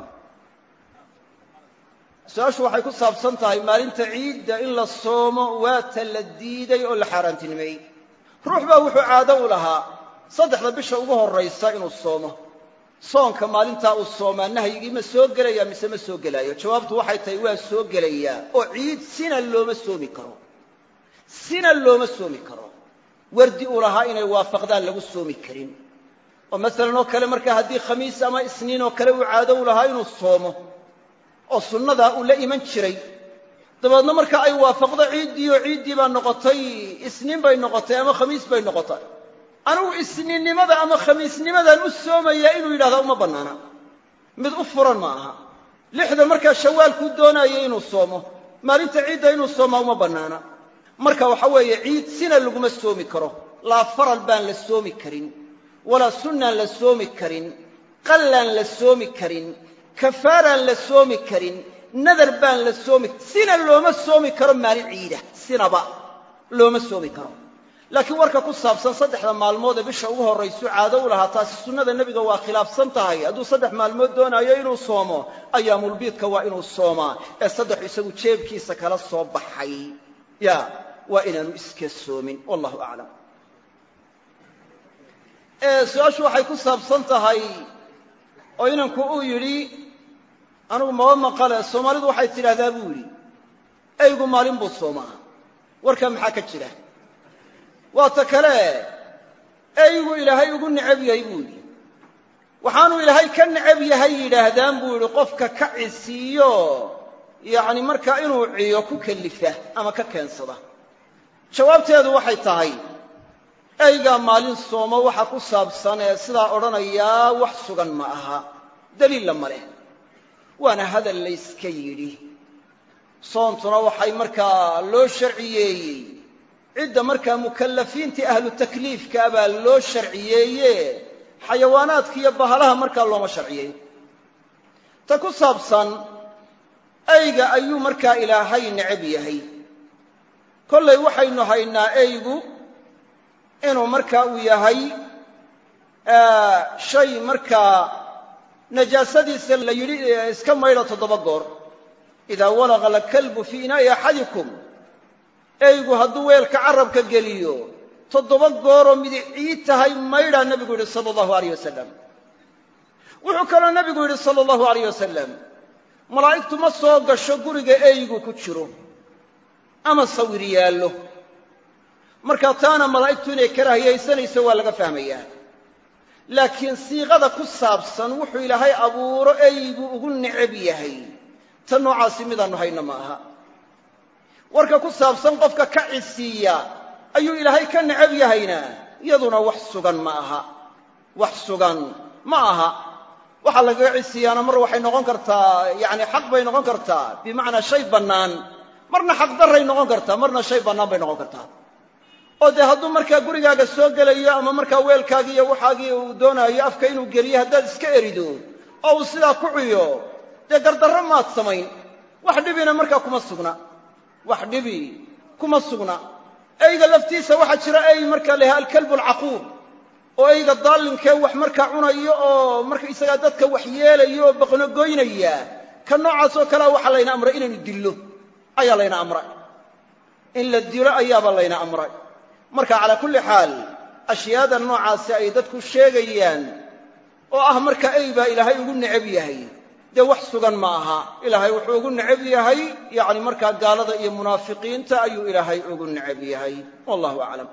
su-aashu waxay ku saabsan tahay maalinta ciidda in la soomo waata la diiday oo la xaaraantinimeeyey ruux baa wuxuu caado u lahaa 3 bisha ugu horraysa inuu soomo soonka maalintaa uu soomaa nahyigii ma soo gelaya mise ma soo gelaayo jawaabtu waxay tahay waa soo gelayaa oo ciid sina looma soomi karo sina looma soomi karo wardi uu lahaa inay waafaqdaan lagu soomi karin oo masalan oo kale markaa haddii khamiis ama isniin oo kale uu caado u lahaa inuu soomo oo sunnadaa uu la iman jiray dabeedna marka ay waafaqdo ciiddii baa noqotay isniin bay noqotay ama khamiis bay noqotay anigu isniinnimada ama khamiisnimadan u soomaya inuu yidhahda uma bannaana mid u furan ma aha 6 markaa shawaalkuu doonayay inuu soomo maalinta ciidda inuu soomaa uma bannaana marka waxa weeye ciid sina laguma soomi karo laa faral baan la soomi karin walaa sunnaan la soomi karin qallaan la soomi karin kafaaraan la soomi karin nadar baan la soomi sina looma soomi karo maalin ciida sinaba looma soomi karo laakiin warka ku saabsan 3 maalmood ee bisha ugu horraysu caado u lahaa taasi sunnada nebiga waa khilaafsan tahay hadduu 3 maalmood doonayo inuu soomo ayaamulbiidka waa inuu soomaa ee 3 isagu jeebkiisa kala soo baxay ya waa inaanu iska soomin wallahu aclam su-aashu waxay ku saabsan tahay oo inanku uu yidhi anigu maba maqale soomaalidu waxay tidhaahdaa buu yidhi eygu maalin buu soomaa warkaa maxaa ka jira waa ta kale eygu ilaahay ugu necab yahay buu yidhi waxaanuu ilaahay ka necab yahay yidhaahdaan buu yidhi qofka ka cisiiyo yacni markaa inuu ciyo ku kellifa ama ka keensada jawaabteedu waxay tahay eygaa maalin soomo waxa ku saabsan ee sidaa odhanayaa wax sugan ma aha daliilla ma leh waana hadal layska yidhi soontuna waxay markaa loo sharciyeeyey cidda markaa mukallafiintii ahlu takliifka baa loo sharciyeeye xayawaanaadka iyo bahalaha markaa looma sharciyeeyo ta ku saabsan eyga ayuu markaa ilaahay necab yahay kollay waxaynu haynaa eygu inuu markaa uu yahay shay markaa najaasadiisa la yidhi iska maydha 7 goor idaa walaqa alkalbu fii inaa'i axadikum eygu hadduu weelka carabka geliyo 7 gooroo midiciid tahay maydhaa nebigu yidhi sala allahu alayh wasalam wuxuu kaloo nebigu yidhi sala allahu alayh wasalam malaa'igtu ma soo gasho guriga eygu ku jiro ama sawir yaallo markaa taana malaa'igtu inay karaahiyaysanayso waa laga fahmayaa laakiin siiqada ku saabsan wuxuu ilaahay abuuro eygu ugu necab yahay ta noocaasi midaannu hayno ma aha warka ku saabsan qofka ka cisiiya ayuu ilaahay ka necab yahayna iyaduna wax sugan ma aha wax sugan ma aha waxa laga cisiyaana mar waxay noqon kartaa yaani xaq bay noqon kartaa bimaana shay banaan marna xaq daray noqon kartaa marna shay banaan bay noqon kartaa oo de hadduu markaa gurigaaga soo gelayo ama markaa weelkaagii iyo waxaagii uu doonayo afka inuu geliyo haddaad iska erido oo uu sidaa ku ciyo dee gardarro maad samayn wax dhibina markaa kuma sugna wax dhibi kuma sugna eyga laftiisa waxaa jira ey markaa lahaa alkalbu alcaquub oo eyga daallinkee wax markaa cunayo oo marka isagaa dadka wax yeelayo oo baqnogoynaya ka noocaas oo kalea waxaa layna amray inaynu dillo ayaa layna amray in la dilo ayaaba layna amray marka calaa kulli xaal ashyaada noocaasi ay dadku sheegayaan oo ah marka ey baa ilaahay ugu necab yahay dee wax sugan ma aha ilaahay wuxuu ugu necab yahay yacni markaa gaalada iyo munaafiqiinta ayuu ilaahay ugu necab yahay wallahu aclam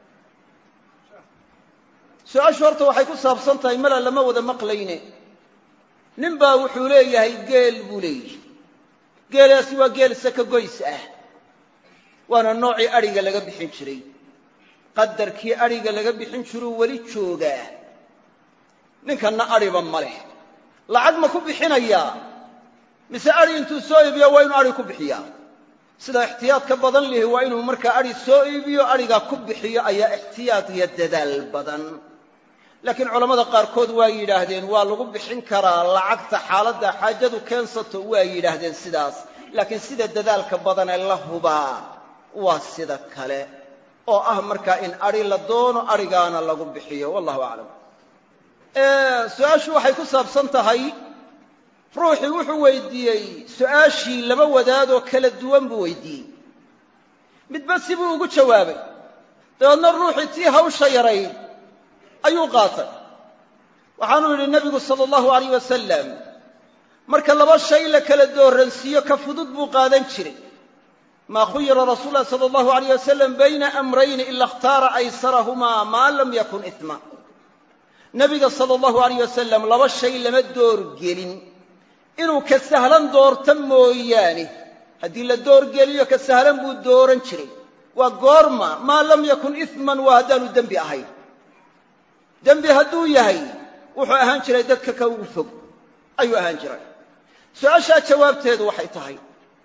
su-aashu horta waxay ku saabsan tahay mala lama wada maqlayne nin baa wuxuu leeyahay geel buu leeyahy geelaasi waa geel saka goys ah waana noocii adhiga laga bixin jiray qadarkii adhiga laga bixin jiruu weli joogaa ninkanna adhiba ma leh lacag ma ku bixinayaa mise adhi intuu soo iibiyo waa inuu adhi ku bixiyaa sida ixtiyaadka badan lihi waa inuu markaa adhi soo iibiyo adhigaa ku bixiyo ayaa ixtiyaad iyo dadaal badan laakiin culammada qaarkood waa yidhaahdeen waa lagu bixin karaa lacagta xaaladda xaajadu keensato waa yidhaahdeen sidaas laakiin sida dadaalka badan ee la hubaa waa sida kale oo ah markaa in adhi la doono adhigaana lagu bixiyo wallahu aclam su-aashu waxay ku saabsan tahay ruuxii wuxuu weydiiyey su-aashii laba wadaadoo kala duwan buu weydiiyey midba sibuu ugu jawaabay dabeedna ruuxii tii hawsha yarayd ayuu qaatay waxaanuu yidhi nebigu sala allahu alayh wasalam marka laba shay la kala dooransiiyo ka fudud buu qaadan jiray maa khuyira rasuulu llahi sala allahu alayh wasalam bayna amrayni ila ikhtaara aysarahumaa maa lam yakun isma nebiga sala allahu alayh wasalam laba shay lama doorgelin inuu ka sahlan doorto mooyaane haddii la doorgeliyo ka sahlan buu dooran jiray waa goorma maa lam yakun isman waa haddaanu dembi ahayn dembi hadduu yahay wuxuu ahaan jiray dadka ka ugu fog ayuu ahaan jiray su-aashaa jawaabteedu waxay tahay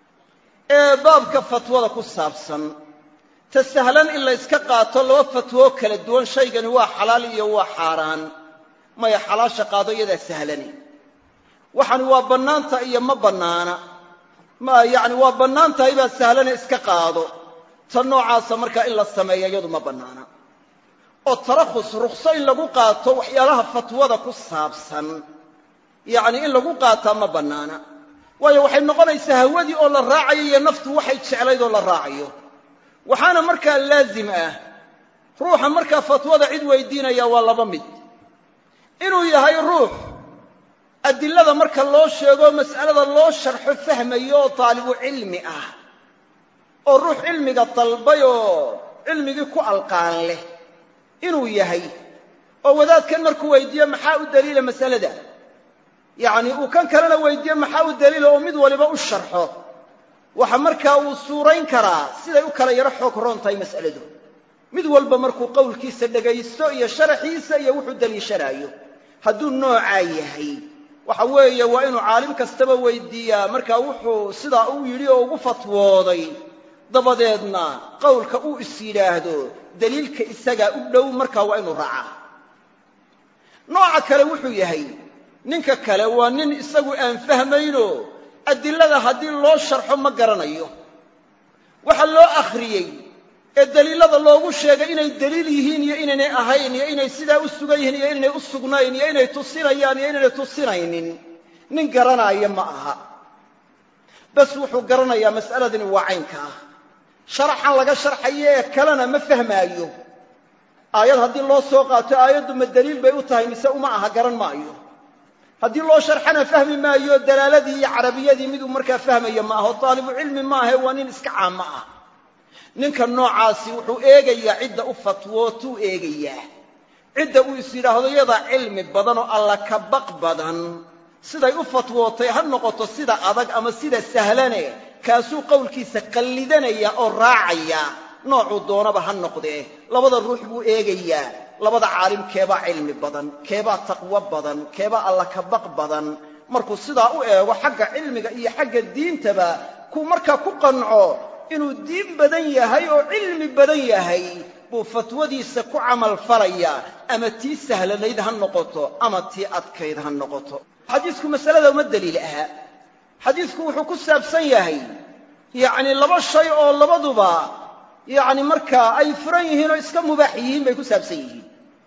ee baabka fatwada ku saabsan ta sahlan in la yska qaato laba fatwoo kala duwan shaygani waa xalaal iyo waa xaaraan maya xalaasha qaado iyadaa sahlani waxani waa bannaanta iyo ma bannaana yacni waa bannaan tahay baa sahlane iska qaado ta noocaasa markaa in la sameeya iyadu ma bannaana oo tarakhus rukhso in lagu qaato waxyaalaha fatwada ku saabsan yacni in lagu qaataa ma bannaana waayo waxay noqonaysaa hawadii oo la raacayo iyo naftu waxay jeclayd oo la raacayo waxaana markaa laazim ah ruuxa markaa fatwada cid weydiinaya waa laba mid inuu yahay ruux adilada marka loo sheego mas'alada loo sharxo fahmayo oo taalibu cilmi ah oo ruux cilmiga dalbay oo cilmigii ku alqaan leh inuu yahay oo wadaadkan markuu weydiiyo maxaa u daliila masalada yacni uu kan kalena weydiiyo maxaa u daliila oo mid waliba u sharxo waxa markaa uu suurayn karaa siday u kala yaro xoog roon tahay mas'aladu mid walba markuu qowlkiisa dhegaysto iyo sharaxiisa iyo wuxuu daliishanaayo hadduu noocaa yahay waxa weeye waa inuu caalim kastaba weydiiyaa markaa wuxuu sidaa uu yidhi oo ugu fatwooday dabadeedna qowlka uu is yidhaahdo daliilka isagaa u dhow markaa waa inuu raacaa nooca kale wuxuu yahay ninka kale waa nin isagu aan fahmayno adilada haddii loo sharxo ma garanayo waxa loo akhriyey ee daliilada loogu sheegay inay daliil yihiin iyo inaynay ahayn iyo inay sidaa u sugan yihiin iyo inaynay u sugnayn iyo inay tusinayaan iyo inaynay tusinaynin nin garanaya ma aha bas wuxuu garanayaa mas'aladani waa caynka ah sharaxan laga sharxayo ee kalena ma fahmaayo aayad haddii loo soo qaato aayaddu ma daliil bay u tahay mise uma aha garan maayo haddii loo sharxana fahmi maayo dalaaladii iyo carabiyadii miduu markaa fahmaya ma aho taalibu cilmi maahe waa nin iska caama ah ninka noocaasi wuxuu eegayaa cidda u fatwootuu eegayaa cidda uu is yidhaahdo yadaa cilmi badan oo alla ka baq badan siday u fatwootay ha noqoto sida adag ama sida sahlane kaasuu qowlkiisa qallidanaya oo raacaya noocuu doonaba ha noqdee labada ruux buu eegayaa labada caalim keebaa cilmi badan keebaa taqwo badan keebaa alla ka baq badan markuu sidaa u eego xagga cilmiga iyo xagga diintaba kuu markaa ku qanco inuu diin badan yahay oo cilmi badan yahay buu fatwadiisa ku camal falaya ama tii sahlanayd ha noqoto ama tii adkayd ha noqoto xadiisku masalada uma daliil aha xadiisku wuxuu ku saabsan yahay yacni laba shay oo labaduba yacni markaa ay furan yihiin oo iska mubaax yihiin bay ku saabsan yihiin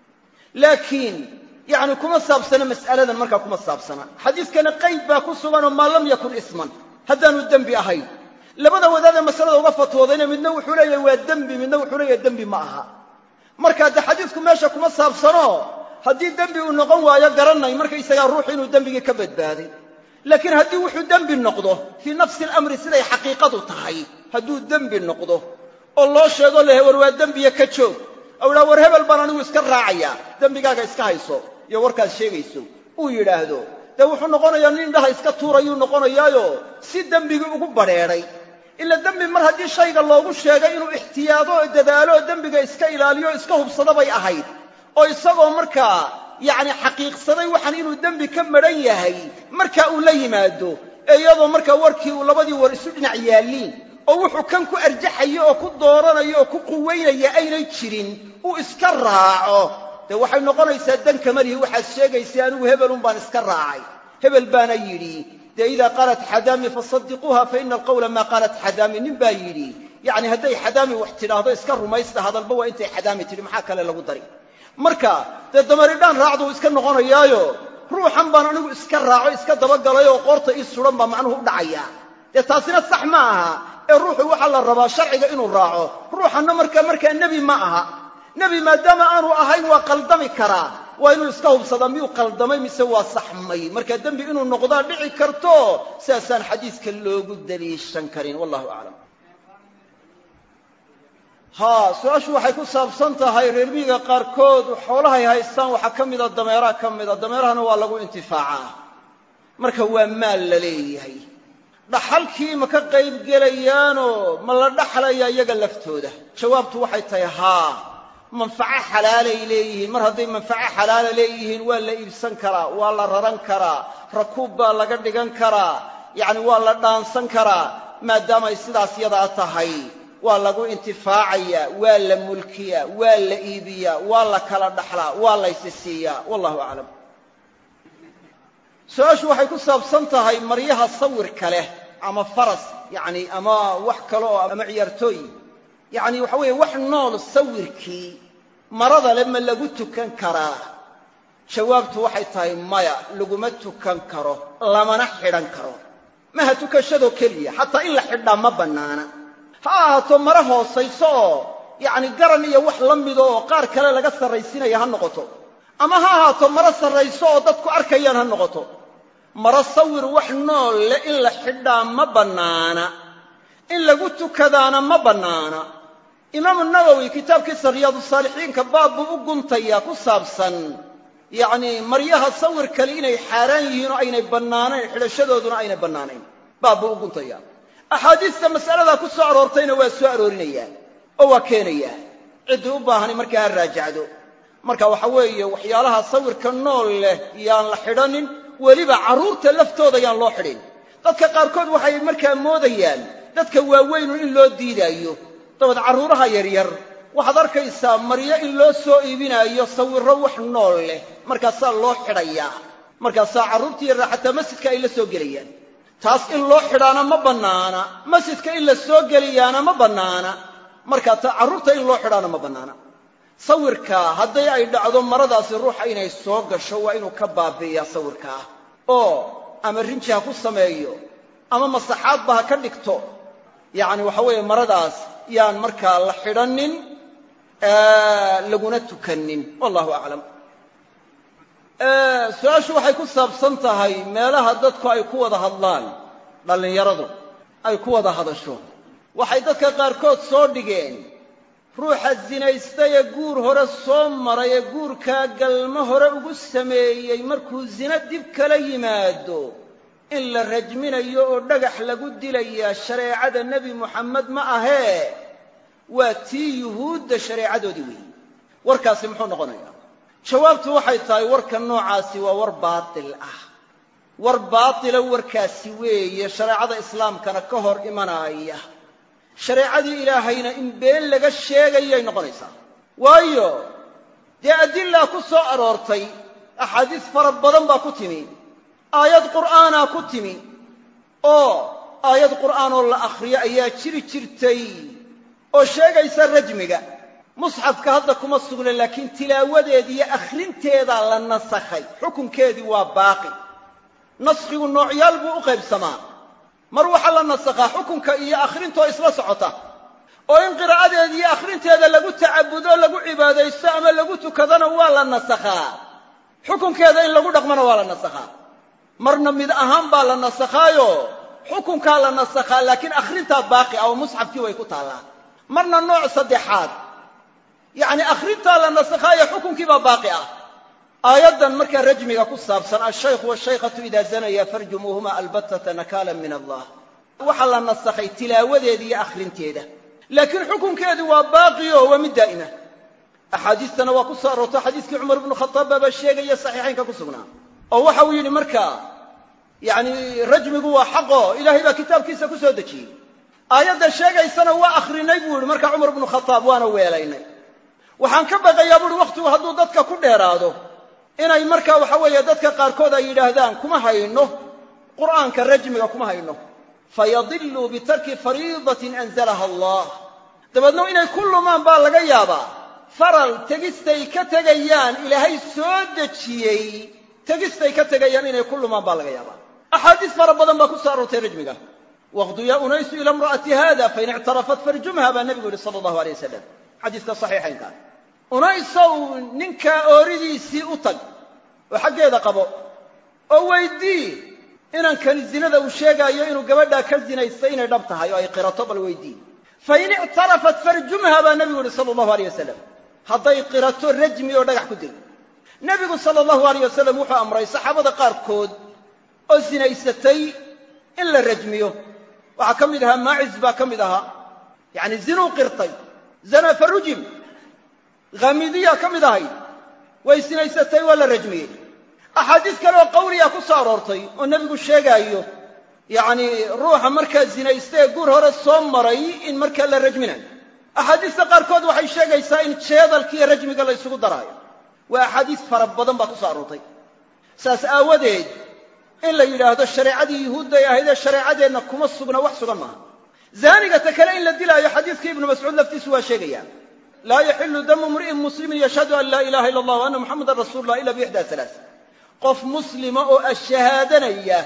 laakiin yacni kuma saabsana mas'aladan markaa kuma saabsana xadiiskana qayd baa ku sugan oo maa lam yakun isman haddaanu dembi ahayn labada wadaadee masalada uga fatwoodayna midna wuxuu leeyahay waa dembi midna wuxuu leeyahay dembi ma aha marka de xadiisku meesha kuma saabsano haddii dembi uu noqon waayo garanay markaysagaa ruux inuu dembigii ka badbaaday laakiin haddii wuxuu dembi noqdo fii nafsi alamri siday xaqiiqadu tahay hadduu dembi noqdo oo loo sheego lehe war waa dembiya ka joog oo idhaa war hebel baan anigu iska raacayaa dembigaaga iska hayso iyo warkaad sheegayso uu yidhaahdo dee wuxuu noqonayaa nin indhaha iska tuurayuu noqonayaayo si dembigii ugu badheedhay ila dembi mar haddii shayga loogu sheegay inuu ixtiyaado oo dadaalo oo dembiga iska ilaaliyo o iska hubsado bay ahayd oo isagoo markaa yacni xaqiiqsaday waxaan inuu dembi ka madhan yahay markaa uu la yimaado ee iyadoo markaa warkii uu labadii war isu dhinac yaalliin oo wuxuu kan ku arjaxayo oo ku dooranayo oo ku quwaynaya aynay jirin uu iska raaco dee waxay noqonaysaa danka malihi waxaad sheegaysay anigu hebelun baan iska raacay hebel baana yidhi dee idaa qaalat xadaami fasaddiquuha fa ina alqawla maa qaalat xadaami nin baa yidhi yacni hadday xadaami wax tidhaahdo iska rumaysta hadalba waa intay xadaami tidhi maxaa kale lagu dari marka dee damaridhaan raacduu iska noqonayaayo ruuxan baan anigu iska raaco iska dabagalayoo qoorta ii sudan baa macnuhu u dhacayaa dee taasina sax ma aha ee ruuxu waxaa la rabaa sharciga inuu raaco ruuxanna markaa nebi ma aha nebi maadaama aanu ahayn waa qaldami karaa waa inuu iska hubsadaa miyuu qaldamay mise waa saxmay markaa dembi inuu noqdaa dhici karto sidaasaan xadiiska loogu daliishan karin wallahu aclam su-aashu waxay ku saabsan tahay reer miyiga qaarkood xoolahay haystaan waxaa ka mida dameeraha ka mida dameerahana waa lagu intifaacaa marka waa maal la leeyahay dhaxalkii ma ka qayb gelayaanoo ma la dhaxlaya iyaga laftooda jawaabtu waxay tahay haa manfaco xalaalay leeyihiin mar hadday manfaco xalaala leeyihiin waa la iibsan karaa waa la raran karaa rakuub baa laga dhigan karaa yacni waa la dhaansan karaa maadaamay sidaas yadaa tahay waa lagu intifaacayaa waa la mulkiyaa waa la iibiyaa waa la kala dhaxlaa waa laysi siiyaa wallahu aclam su-aashu waxay ku saabsan tahay maryaha sawirka leh ama faras yacni ama wax kale oo ama ciyaartooy yacni waxa weeye wax nool sawirkii marada le ma lagu tukan karaa jawaabtu waxay tahay maya laguma tukan karo lamana xidhan karo maha tukashadoo keliya xataa in la xidhaa ma bannaana ha ahaato mara hoosayso oo yacni garan iyo wax la mido oo qaar kale laga sarraysiinaya ha noqoto ama ha ahaato maro sarrayso oo dadku arkayaan ha noqoto maro sawir wax nool leh in la xidhaa ma bannaana in lagu tukadaana ma bannaana imaamu nawowi kitaabkiisa riyaadusaalixiinka baab buu u guntayaa ku saabsan yacnii maryaha sawir kale inay xaaraan yihiin oo aynay bannaanayn xidhashadooduna aynay bannaanayn baab buu u guntayaa axaadiista mas'aladaa ku soo aroortayna waa soo aroorinayaa oo waa keenayaa ciddii u baahani markaa ha raajacdo marka waxa weeye waxyaalaha sawirka nool leh yaan la xidhanin weliba carruurta laftooda yaan loo xidhin dadka qaarkood waxay markaa moodayaan dadka waaweynun in loo diidaayo dabad carruuraha yaryar waxaad arkaysaa maryo in loo soo iibinaayo sawirro wax nool leh markaasaa loo xidhayaa markaasaa carruurtii yarra xataa masjidka ay la soo gelayaan taas in loo xidhaana ma bannaana masjidka in la soo geliyaana ma bannaana markaa carruurta in loo xidhaana ma bannaana sawirka hadday ay dhacdo maradaasi ruuxa inay soo gasho waa inuu ka baabi'iyaa sawirkaa oo ama rinji ha ku sameeyo ama masaxaadba ha ka dhigto yacni waxa weeye maradaas yaan markaa la xidhanin laguna tukanin wallahu aclam su-aashu waxay ku saabsan tahay meelaha dadku ay ku wada hadlaan dhallinyaradu ay ku wada hadasho waxay dadka qaarkood soo dhigeen ruuxa zinaystay ee guur hore soo maray ee guurkaa galmo hore ugu sameeyey markuu zina dib kala yimaado in la rajminayo oo dhagax lagu dilayaa shareecada nebi muxamed ma ahee waa tii yuhuudda shareecadoodii weeye warkaasi muxuu noqonayaa jawaabtu waxay tahay warka noocaasi waa war baatil ah war baatila warkaasi weeye shareecada islaamkana ka hor imanaya shareecadii ilaahayna in been laga sheegayay noqonaysaa waayo dee adillaa ku soo aroortay axaadiis fara badan baa ku timi aayad qur'aanaa ku timi oo aayad qur'aanoo la akhriyo ayaa jiri jirtay oo sheegaysa rajmiga musxafka hadda kuma sugna laakiin tilaawadeeda iyo akhrinteedaa la nasakhay xukunkeedii waa baaqi naskhigu noocyaal buu u qaybsamaa mar waxaa la nasakhaa xukunka iyo akhrintoo isla socota oo in qiraa'adeeda iyo akhrinteeda lagu tacabudo lagu cibaadaysto ama lagu tukadana waa la nasakhaa xukunkeeda in lagu dhaqmana waa la nasakhaa marna mid ahaan baa la nasakhaayo xukunkaa la nasakhaa laakiin akhrintaa baaqi ah oo musxafkii way ku taallaa marna nooc saddexaad yacni akhrintaa la nasakhaayo xukunkii baa baaqi ah aayaddan markaa rajmiga ku saabsan alshaykhu waashaykhatu idaa zanaya farjumuuhuma albattata nakaalan min allah waxaa la nasakhay tilaawadeeda iyo akhrinteeda laakiin xukunkeedu waa baaqiyo waa mid daa'ima axaadiistana waa ku soo aroorto xadiiskii cumar ibnu khataab baaba sheegaya saxiixaynka ku sugnaa oo waxa uu yidhi markaa yacni rajmigu waa xaqo ilaahay baa kitaabkiisa ku soo dejiyey aayadda sheegaysana waa akhrinay buu yidhi markaa cumar ibnu khataab waana weelaynay waxaan ka baqayaa buuhi wakhtigu hadduu dadka ku dheeraado inay markaa waxa weeye dadka qaarkood ay yidhaahdaan kuma hayno qur'aanka rajmiga kuma hayno fayadilluu bitarki fariidatin anzalaha allah dabeedna inay ku lumaan baa laga yaabaa faral tegistay ka tegayaan ilaahay soo dejiyey tegistay ka tegayaan inay ku lumaan baa laga yaabaa axaadiis fara badan baa ku soo aroortay rajmiga waqdu yaa unaysu ila imra'ati hada fain ictarafat farjumha baa nebigu yidhi sala allahu alayh wasalam xadiiska saxiixaynka unaysow ninkaa ooridiisii u tag oo xaggeeda qabo oo weydii inankani zinada uu sheegaayo inuu gabadhaa ka zinaystay inay dhab tahay oo ay qirato bal weydii fain ictarafat farjumha baa nebigu yidhi sala allahu alayh wasalam hadday qirato rajmi oo dhagax ku dil nebigu sala allahu alayh wasalam wuxuu amray saxaabada qaarkood oo zinaysatay in la rajmiyo waxaa ka mid ahaa maacis baa ka mid ahaa yacni zinuu qirtay zana farujim khamidiya ka mid ahayd way sinaysatay waa la rajmiyey axaadiis kale oo qawliya ku soo aroortay oo nebigu sheegaayo yacni ruuxa markaa zinaystee guur hore soo maray in markaa la rajminayo axaadiista qaarkood waxay sheegaysaa in jeedalkiiyo rajmiga la ysugu daraayo waa axaadiis fara badan baa ku soo aroortay saas aawadeed in la yidhaahdo shareecadii yuhuudday ahaydee shareecadeenna kuma sugna wax sugan maaha zaaniga ta kale in la dilaayo xadiiskii ibnu mascuud laftiisu waa sheegayaa laa yaxilu damu imri'in muslimin yashhadu an laa ilaha illa allah wa anna muxamadan rasuulullah ila biixdaa alaas qof muslima oo ashahaadanaya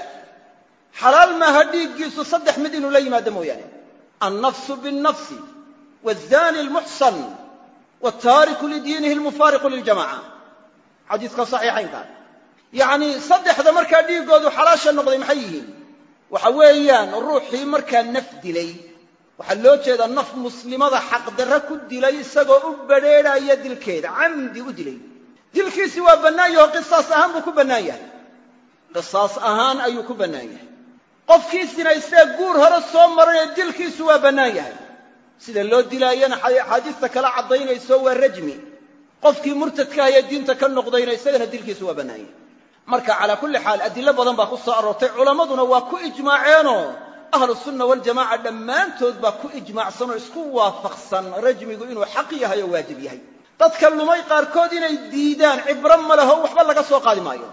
xalaal maaha dhiiggiisu saddex mid inuu la yimaado mooyaane annafsu binnafsi waazani almuxsan wataariku lidiinihi almufaariqu liljamaca xadiiska saxiixaynka yacni saddexda markaa dhiiggoodu xalaasha noqday maxay yihiin waxa weeyaan ruuxii markaa naf dilay waxaa loo jeedaa naf muslimada xaqdarre ku dilay isagoo u badrheedhaya dilkeeda camdi u dilay dilkiisi waa bannaan yaho qisaas ahaan buu ku bannaan yahay qisaas ahaan ayuu ku bannaan yahay qofkii sinaystee guur hore soo maranee dilkiisu waa bannaan yahay sida loo dilaayana axaadiista kala caddaynayso waa rajmi qofkii murtadka ahee diinta ka noqdayna isagana dilkiisu waa bannaan yahay marka calaa kulli xaal adillo badan baa ku soo aroortay culammaduna waa ku ijmaaceenoo ahlu sunna waljamaca dhammaantood baa ku ijmaacsan oo isku waafaqsan rajmigu inuu xaq yahay oo waajib yahay dadka lumay qaarkood inay diidaan cibro ma leho waxba laga soo qaadi maayo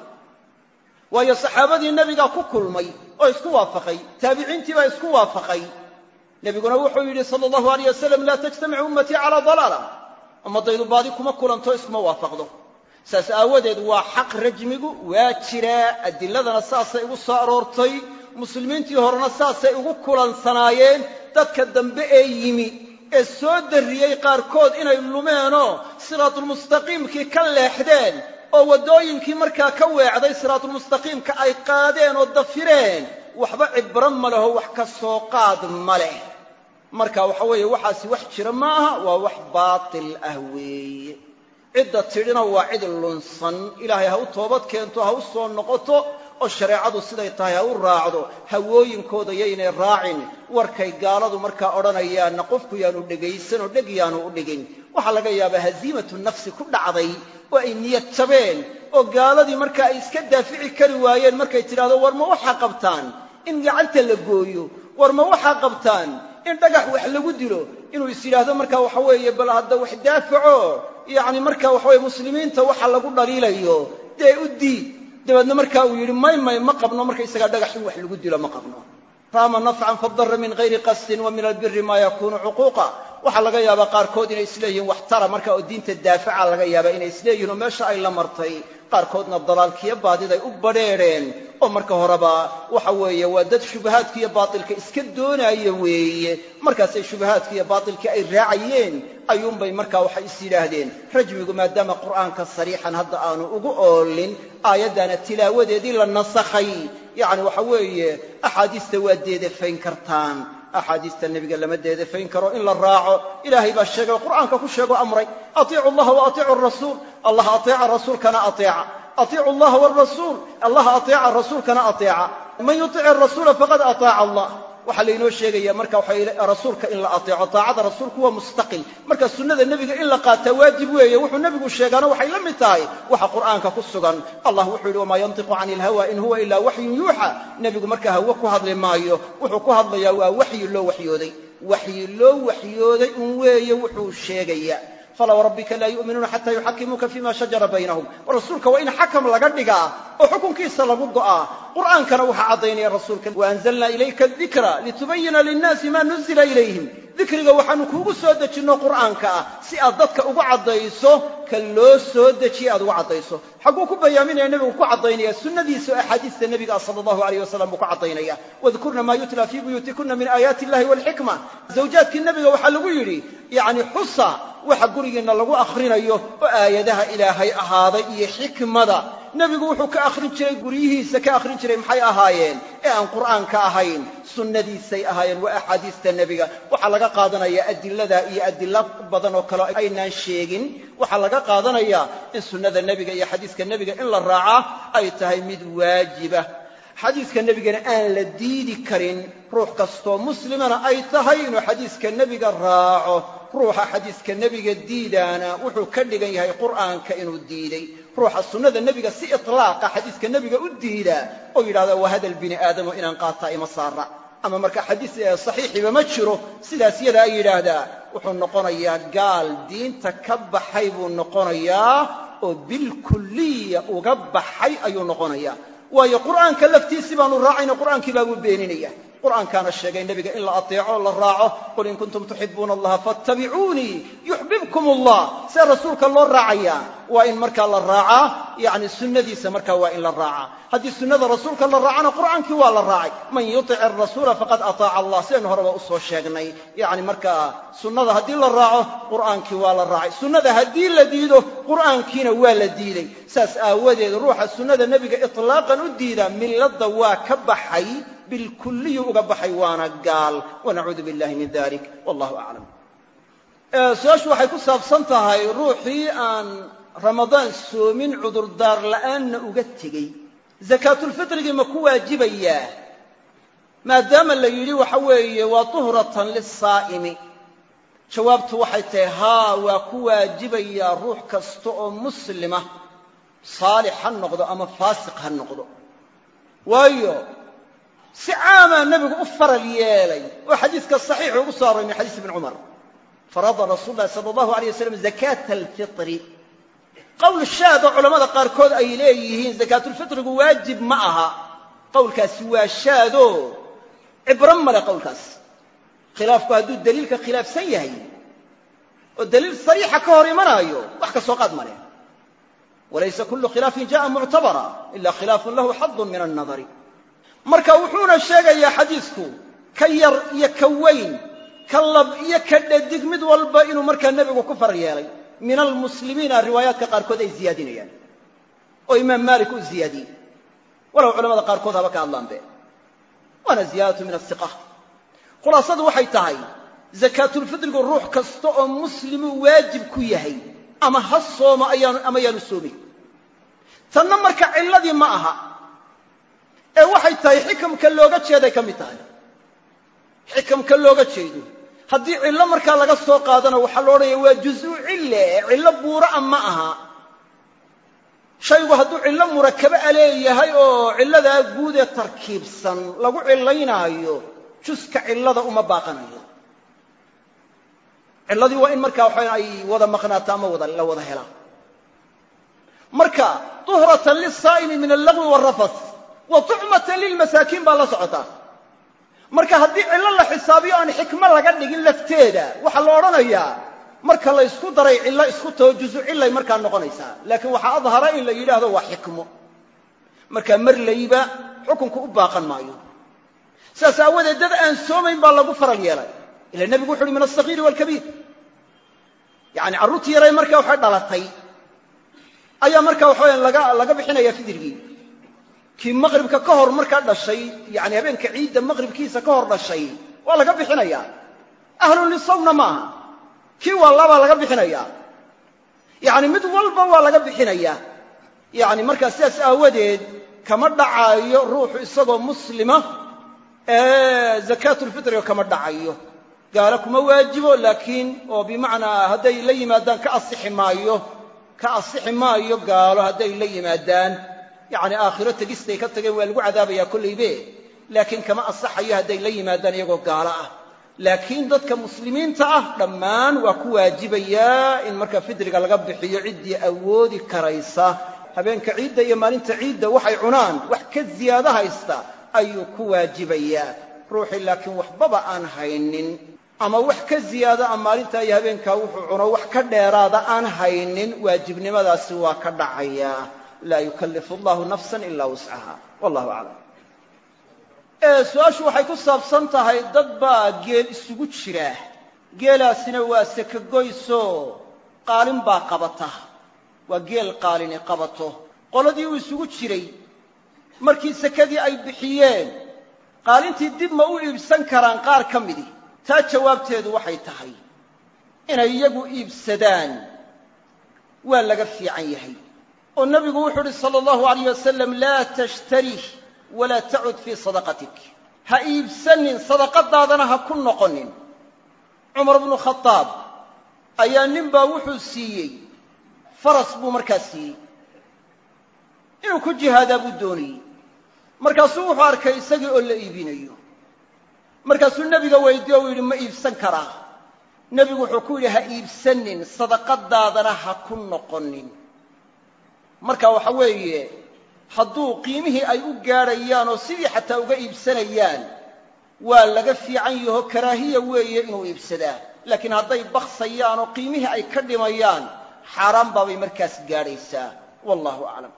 waayo saxaabadii nebigaa ku kulmay oo isku waafaqay taabiciintii baa isku waafaqay nebiguna wuxuu yidhi sala allahu alayh wasalam laa tajtamicu ummatii calaa dalaala ummaddaydu baadi kuma kulanto iskuma waafaqdo saas aawadeed waa xaq rajmigu waa jiraa adiladana saasay ugu soo aroortay muslimiintii horena saasay ugu kulansanaayeen dadka dambe ee yimi ee soo darriyey qaarkood inay lumeenoo siraatulmustaqiimkii ka leexdeen oo waddooyinkii markaa ka weecday siraatulmustaqiimka ay qaadeen oo dafireen waxba cibro ma leho wax ka soo qaad ma leh marka waxa weeye waxaasi wax jira ma aha waa wax baatil ah weeye cidda tidhina waa cid lunsan ilaahay ha u toobad keento ha u soo noqoto oo shareecadu siday tahay ha u raacdo hawooyinkooda yaynay raacin warkay gaaladu markaa odhanayaanna qofku yaanu dhegaysan oo dheg yaanu u dhigin waxaa laga yaabaa haziimatu nafsi ku dhacday oo ay niyad jabeen oo gaaladii markaa ay iska daafici kari waayeen markay tidhaahdo war ma waxaa qabtaan in gacanta la gooyo war ma waxaa qabtaan in dhagax wax lagu dilo inuu is yidhaahdo markaa waxa weeye bal hadda wax daafaco yacni markaa waxa weye muslimiinta waxa lagu dhaliilayo dee u diid dabeedna markaa uu yidhi may ma qabno markaysagaa dhagax in wax lagu dilo ma qabno raama nafcan fadara min hayri qasdin wa min albiri maa yakuunu cuquuqa waxaa laga yaabaa qaarkood inay isleeyihiin wax tara marka oo diinta daafaca laga yaabaa inay isleeyihin oo meesha ay la martay qaarkoodna dalaalkiiyo baadiday u badheedheen oo marka horeba waxa weeye waa dad shubahaadka iyo baatilka iska doonaya weeye markaasay shubahaadka iyo baatilkii ay raacayeen ayuunbay markaa waxay is yidhaahdeen rajmigu maadaama qur'aanka sariixan hadda aanu ugu oolin aayaddaana tilaawadeedii la nasakhay yacni waxa weeye axaadiista waa deedefayn kartaan axaadiista nebiga lama deedefayn karo in la raaco ilaahay baa sheegay oo qur'aanka ku sheegoo amray atiicu allaha wa atiicu arasuul allah ateeca rasuulkana ateeca atiicu allaha waalrasuul allah ateeca rasuulkana ateeca man yutic arasuula faqad ataaca allah waxaa laynoo sheegaya marka rasuulka in la ateeco taacada rasuulku waa mustaqil marka sunnada nebiga in la qaataa waajib weeye wuxuu nebigu sheegaana waxay la mid tahay waxa qur'aanka ku sugan allah wuxuu yidhi wamaa yantiqu cani ilhawa in huwa ilaa waxyun yuuxa nebigu markaa hawe ku hadli maayo wuxuu ku hadlayaa waa waxyi loo waxyooday un weeye wuxuu sheegaya fala wrabbika laa yu'minuuna xataa yuxakimuuka fima shajara baynahum rasuulka waa in xakam laga dhigaa oo xukunkiisa lagu go'aa qur'aankana waxaa caddaynaya rasuulka waanzalnaa ilayka adikra litubayina linnaasi maa nuzila ilayhim dikriga waxaanu kuugu soo dejinno qur'aanka ah si aad dadka ugu caddayso ka loo soo dejiye aad ugu caddayso xagguu ku bayaaminaya nebigu ku caddaynaya sunnadiisa oo axaadiista nebiga ah sala allahu alayh wasalam buu ku caddaynaya wadkurna maa yutla fii buyuutikuna min aayaati illahi waalxikma zawjaadkii nebiga waxaa lagu yidhi yacni xusa waxa gurigiinna lagu akhrinayo oo aayadaha ilaahay ahaaday iyo xikmada nebigu wuxuu ka akhrin jiray guryihiisa ka akhrin jiray maxay ahaayeen ee aan qur'aanka ahayn sunnadiisay ahaayeen waa axaadiista nebiga waxaa laga qaadanayaa adilada iyo adilo badan oo kale aynaan sheegin waxaa laga qaadanayaa in sunnada nebiga iyo xadiiska nebiga in la raacaa ay tahay mid waajiba xadiiska nebigana aan la diidi karin ruux kastoo muslimana ay tahay inuu xadiiska nebiga raaco ruuxa xadiiska nebiga diidaana wuxuu ka dhigan yahay qur'aanka inuu diiday ruuxa sunnada nebiga si iطlaaqa xadiiska nebiga u diidaa oo yidhahda waa hadal bini aadamo inaan qaataa ima saara ama marka xadiis saxiixiba ma jiro sidaas yada ay yidhaahdaa wuxuu noqonayaa gaal diinta ka baxay buu noqonayaa oo bilkulliya uga baxay ayuu noqonayaa waayo qur'aanka laftiisii baanu raacayna qur'aankii baabuu beeninaya qur'aankaana sheegay nebiga in la ateeco la raaco qul in kuntum tuxibuuna allaha fattabicuunii yuxbibkum allah see rasuulka loo raacayaa waa in markaa la raacaa yacni sunnadiisa markaa waa in la raacaa haddii sunnada rasuulka la raacana qur'aankii waa la raacay man yutic arasuula faqad ataaca allah sidaynu horeba u soo sheegnay yacni markaa sunnada haddii la raaco qur'aankii waa la raacay sunnada haddii la diido qur'aankiina waa la diiday saas aawadeed ruuxa sunnada nebiga iطlaaqan u diida milladda waa ka baxay bilkulliyu uga baxay waana gaal wanacuudu billahi min dalik wallahu aclam su-aashu waxay ku saabsan tahay ruuxii aan ramadaan soomin cudurdaar la'aanna uga tegey zakaatulfitrigii ma ku waajibayaa maadaama la yidhi waxa weeye waa tuhratan lisaa'imi jawaabtu waxay tahay haa waa ku waajibayaa ruux kasta oo muslima saalix ha noqdo ama faasiq ha noqdo waayo si caamaa nebigu u faral yeelay oo xadiiska saxiixu ugu soo arooray min xadiis ibni cumar farada rasuulu llahi sala allahu alayh wasalam zakaata alfitri qowl shaad oo culammada qaarkood ay leeyihiin zakaatulfitrigu waajib ma aha qowlkaasi waa shaadoo cibro male qowlkaas khilaafku hadduu daliilka khilaafsan yahay oo daliil sariixa ka hor imanaayo wax ka soo qaad male walaysa kullu khilaafin ja'a muctabara ila khilaafun lahu xadun min annadari marka wuxuuna sheegayaa xadiisku ka yar iyo ka weyn ka lab iyo ka dhadig mid walba inuu markaa nebigu ku faral yeelay min almuslimiina riwaayaadka qaarkood ay ziyaadinayaan oo imaam maalik u ziyaadiyey walow culamada qaarkood haba ka hadlaanbe waana ziyaadatu min asiqa khulaasadu waxay tahay zakaatulfitrigu ruux kasta oo muslimu waajib ku yahay ama ha sooma ama yaanu soomin tanna marka cilladii ma aha waxay tahay xikamka looga jeeday ka mid tahay xikamka looga jeedo haddii cillo markaa laga soo qaadana waxaa la odhanaya waa juz'u cille cillo buura ma aha shaygu hadduu cillo murakaba leeyahay oo cilladaa guud ee tarkiibsan lagu cillaynaayo juska cillada uma baaqanayo cilladii waa in markaa waxa ay wada maqnaato ama la wada helaa marka tuhratan lisaa'imi min allagwi waalrafath wa tucmatan lilmasaakiin baa la socotaa marka haddii cillo la xisaabiyo aan xikmo laga dhigin lafteeda waxaa la odhanayaa marka la isku daray cillo isku taho juzu cillay markaa noqonaysaa laakiin waxaa adhara in la yidhaahdo waa xikmo markaa marlayba xukunku u baaqan maayo sidaas aawadeed dad aan soomayn baa lagu faral yeelay ila nebigu wuxu uhi min alsagiiri waalkabiir yacni carruurtii yaray markaa waxay dhalatay ayaa markaa waxaweya laga bixinaya fidirgii kii maqribka ka hor markaa dhashay yani habeenka ciidda maqribkiisa ka hor dhashay waa laga bixinayaa ahlun lisawmna maaha kii wallabaa laga bixinayaa yani mid walba waa laga bixinayaa yani markaa sidaas aawadeed kama dhacaayo ruuxu isagoo muslima zakaatulfitriga kama dhacayo gaalo kuma waajibo laakiin oo bimacnaa hadday la yimaadaan ka asixi maayo gaalo hadday la yimaadaan yani aakhiro tegistay ka tageen waa lagu cadaabayaa kollaybe laakiin kama asaxayo hadday la yimaadaan iyagoo gaalo ah laakiin dadka muslimiinta ah dhammaan waa ku waajibayaa in markaa fidriga laga bixiyo ciddii awoodi karaysa habeenka ciidda iyo maalinta ciidda waxay cunaan wax ka ziyaado haysta ayuu ku waajibayaa ruuxii laakiin waxbaba aan haynin ama wax ka ziyaado a maalintaa iyo habeenkaa wuxuu cuno wax ka dheeraada aan haynin waajibnimadaasi waa ka dhacayaa laa yukallifu allahu nafsan ilaa wuscaha wallahu aclam su-aashu waxay ku saabsan tahay dad baa geel isugu jira geelaasina waa sekagoyso qaalin baa qabata waa geel qaalini qabato qoladii uu isugu jiray markii sekadii ay bixiyeen qaalintii dib ma u iibsan karaan qaar ka midi taa jawaabteedu waxay tahay inay iyagu iibsadaan waa laga fiican yahay oo nebigu wuxuu uhi sala allahu alayh wasalam laa tashtarih walaa tacud fii sadaqatik ha iibsanin sadaqadaadana ha ku noqonin cumar bnu khadaab ayaa nin baa wuxuu siiyey faras buu markaa siiyey inuu ku jihaadaa buu doonayey markaasuu wuxuu arkay isagii oo la iibinayo markaasuu nebiga weydiiye uu yidhi ma iibsan karaa nebigu wuxuu ku yidhi ha iibsanin sadaqadaadana ha ku noqonin marka waxa weeye hadduu qiimihii ay u gaadhayaan oo sidii xataa uga iibsanayaan waa laga fiican yaho karaahiya weeye inuu iibsadaa laakiin hadday baksayaan oo qiimihii ay ka dhimayaan xaaraan baabay markaas gaadhaysaa wallahu aclam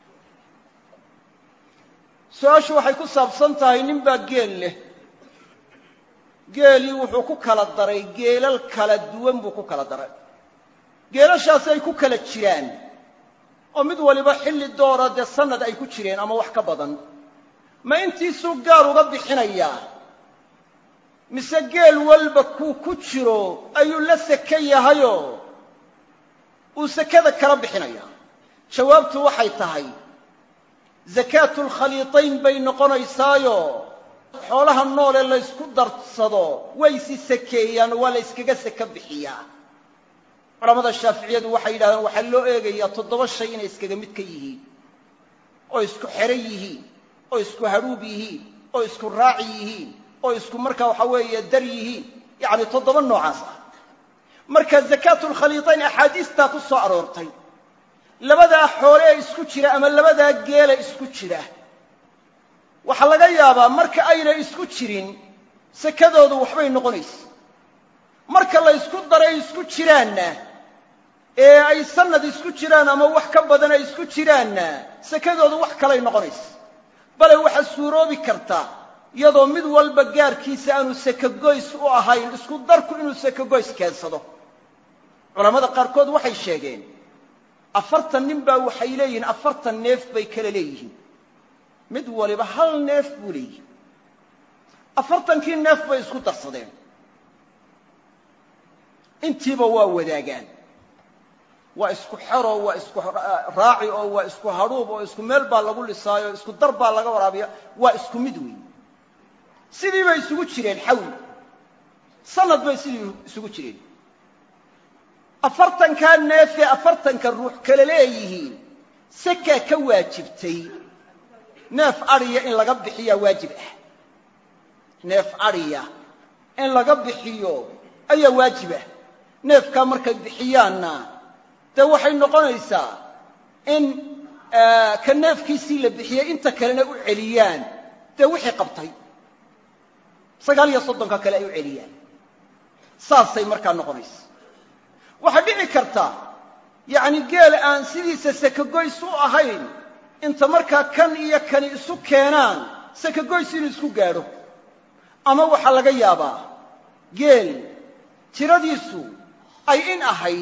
su-aashu waxay ku saabsan tahay nin baa geel leh geelii wuxuu ku kala daray geelal kala duwan buu ku kala daray geelashaasi ay ku kala jiraan oo mid waliba xilli doora dee sanad ay ku jireen ama wax ka badan ma intiisuu gaar uga bixinayaa mise geel walba kuu ku jiro ayuu la seke yahayoo uu sekada kala bixinayaa jawaabtu waxay tahay zakaatulkhaliitayn bay noqonaysaayo xoolaha noole la ysku darsado way si sekeeyaan waa la yskaga seke bixiyaa culamada shaaficiyadu waxay yidhahdeen waxaa loo eegayaa 7 shay inay iskaga mid ka yihiin oo isku xero yihiin oo isku hadhuub yihiin oo isku raaci yihiin oo isku markaa waxa weeye dar yihiin yacni 7 noocaas ah marka zakaatulkhaliitayn axaadiistaa ku soo aroortay labadaa xoole ee isku jira ama labadaa geela isku jira waxaa laga yaabaa marka ayna isku jirin sekadoodu waxbay noqonaysa marka la isku daray isku jiraanna ee ay sanad isku jiraan ama wax ka badan ay isku jiraanna sekadoodu wax kalay noqonaysa bale waxa suuroobi karta iyadoo mid walba gaarkiisa aanu sekagoys u ahayn isku darku inuu sekagoys keensado culamada qaarkood waxay sheegeen 40 nin baa waxay leeyihiin 40 neef bay kala leeyihiin mid waliba hal neef buu leeyahay 40kii neef bay isku darsadeen intiiba waa wadaagaan waa isku xero waa isku raaci oo waa isku hadhuub oo isku meel baa lagu lisaayo isku dar baa laga waraabiya waa isku mid weyn sidii bay isugu jireen xawl sanad bay sidii isugu jireen 40 neef 40 ruux kala leeyihiin saka ka waajibtay neef ariya in laga bixiyo waajib ah neef ariya in laga bixiyo ayaa waajib ah neefka markay bixiyaanna de waxay noqonaysaa in ka neefkiisii la bixiyay inta kalena u celiyaan de wixii qabtay 39 kale ay u celiyaan saasay markaa noqonaysaa waxa dhici karta yaani geel aan sidiisa sakagoys u ahayn inta markaa kan iyo kan isu keenaan sakagoys inuu isku gaadho ama waxa laga yaabaa geel tiradiisu ay in ahayd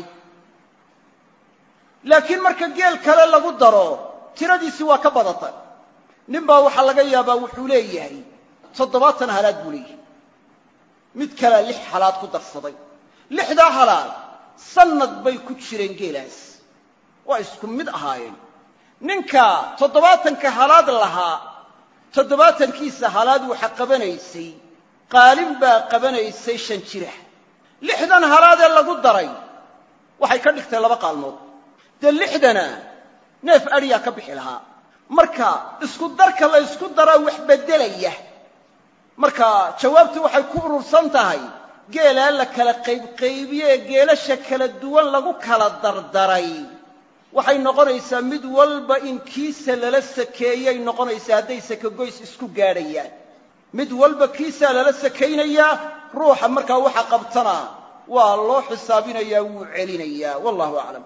laakiin marka geel kale lagu daro tiradiisi waa ka badatay ninbaa waxa laga yaabaa wuxuu leeyahay 70 halaad buu leeyahay mid kale 6 halaad ku darsaday 6 halaad sanad bay ku jireen geelaas waa isku mid ahaayeen ninka 70 halaad lahaa 70kiisa halaad waxa qabanaysay qaalin baa qabanaysay 5 jira 6 halaad ee lagu daray waxay ka dhigtay 2 qaalmood de 6dana neef ariya ka bixi lahaa marka isku darka la isku daraa wax bedelaya marka jawaabtu waxay ku urursan tahay geela la kala qaybiye geelasha kala duwan lagu kala dardaray waxay noqonaysaa mid walba in kiisa lala sakeeyay noqonaysaa haday sakagoys isku gaadhayaan mid walba kiisa lala sakeynaya ruuxa marka waxa qabtana waa loo xisaabinayaa wuu celinayaa wallahu a'lam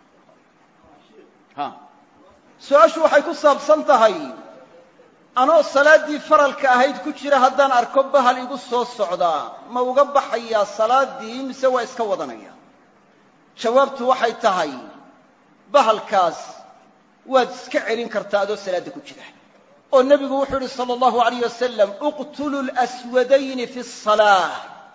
su'aashu waxay ku saabsan tahay anoo salaadii faralka ahayd ku jira haddaan arko bahal igu soo socdaa ma uga baxayaa salaadii mise waa iska wadanaya jawaabtu waxay tahay bahalkaas waad iska celin kartaa adoo salaada ku jira oo nabigu wuxuu yiri sallallahu alayhi wasallam uqtulu al-aswadayn fi as-salah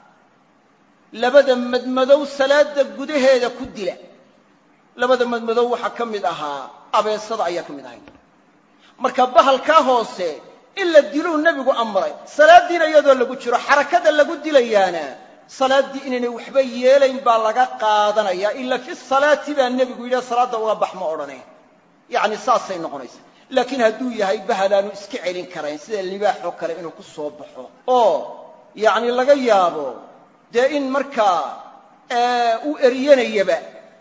labada madmadow salaada gudaheeda ku dila labada madmadow waxa kamid ahaa abeesada ayaa kamid ahay marka bahalka hoose illa diluu nabigu amray salaadiina iyadoo lagu jiro xarakada lagu dilayaana salaadii inay waxba yeelayn baa laga qaadanaya illa fi salaati baa nabigu yiri salaada uga baxmo orane yaani saasay noqonaysa laakiin haduu yahay bahalaanu iska celin kareen sida libaaxo kale inuu ku soo baxo oo yaani laga yaabo de in marka uu eriyanayba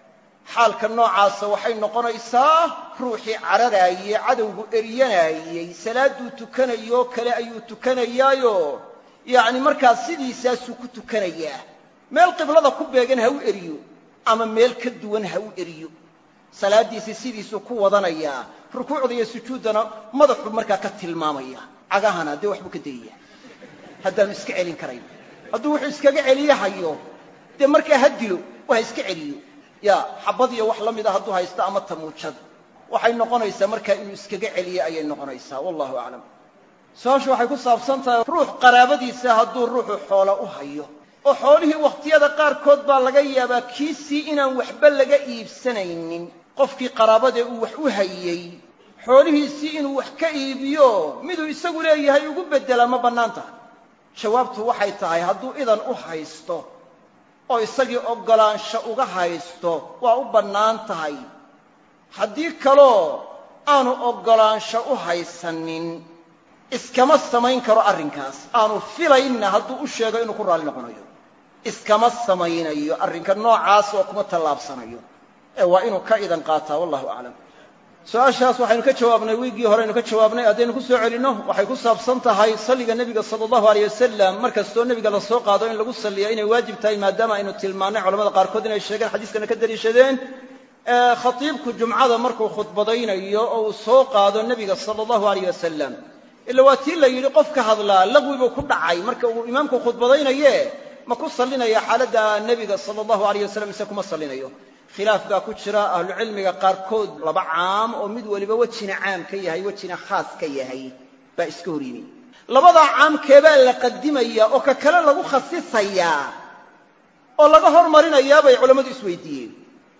xaalka noocaas waxay noqonaysaa ruuxii cararaayay cadawgu eriyanayay salaadu tukanayo kale ayuu tukanayaayo yaani marka sidiisaas ku tukanayaa meel qiblada ku beegan ha u eriyo ama meel ka duwan ha u eriyo salaadiisa sidiisu ku wadanaya rukuucda iyo sujuudana madaxu marka ka tilmaamaya cagahana de waxbu ka deeyaa haddaan iska celin karayn hadduu wuxuu iskaga celiyahayo de marka hadilo waa iska celiyo ya xabadiyo wax la mid ah hadduu haysto ama tamuujad waxay noqonaysaa marka inuu iskaga celiyo ayay noqonaysaa wallahu a'lam su'aashu waxay ku saabsan tahay ruux qaraabadiisa hadduu ruuxu xoolo u hayo oo xoolihii waqtiyada qaar kood baa laga yaabaa kiisii inaan waxba laga iibsanaynin qofkii qaraabada uu wax u hayay xoolihiisii inuu wax ka iibiyo miduu isagu leeyahay ugu bedela ma banaanta jawaabtu waxay tahay hadduu idan u haysto oo isagii ogolaansho uga haysto waa u bannaan tahay haddii kaloo aanu ogolaansho u haysanin iskama samayn karo arrinkaas aanu filayna hadduu u sheego inuu ku raali noqonayo iskama samaynayo arrinka noocaas oo kuma tallaabsanayo ee waa inuu ka idan qaataa wallahu a'lam su'aashaas waxaynu ka jawaabnay wiigii horeynu ka jawaabnay haddaynu ku soo celino waxay ku saabsan tahay salliga nebiga sallallahu alayhi wasallam markastoo nebiga la soo qaado in lagu salliyo inay waajib tahay maadaama aynu tilmaanay culamada qaarkood inay sheegeen xadiiskana ka dariishadeen khatiibku jumcada markuu khudbadaynayo oo uu soo qaado nebiga sallallahu alayhi wasallam ila waa tii la yidhi qofka hadlaa laqwibu ku dhacay marka uu imaamku khudbadaynaye ma ku sallinaya xaaladda nebiga sallallahu alayhi wasallam mise kuma sallinayo khilaaf baa ku jira ahlu cilmiga qaarkood laba caam oo mid waliba wajina caam ka yahay wajina khaas ka yahay baa iska horiyay labada caam keebaa la qadimaya oo ka kale lagu khasisaya oo laga hormarinayaa bay culimadu isweydiiyeen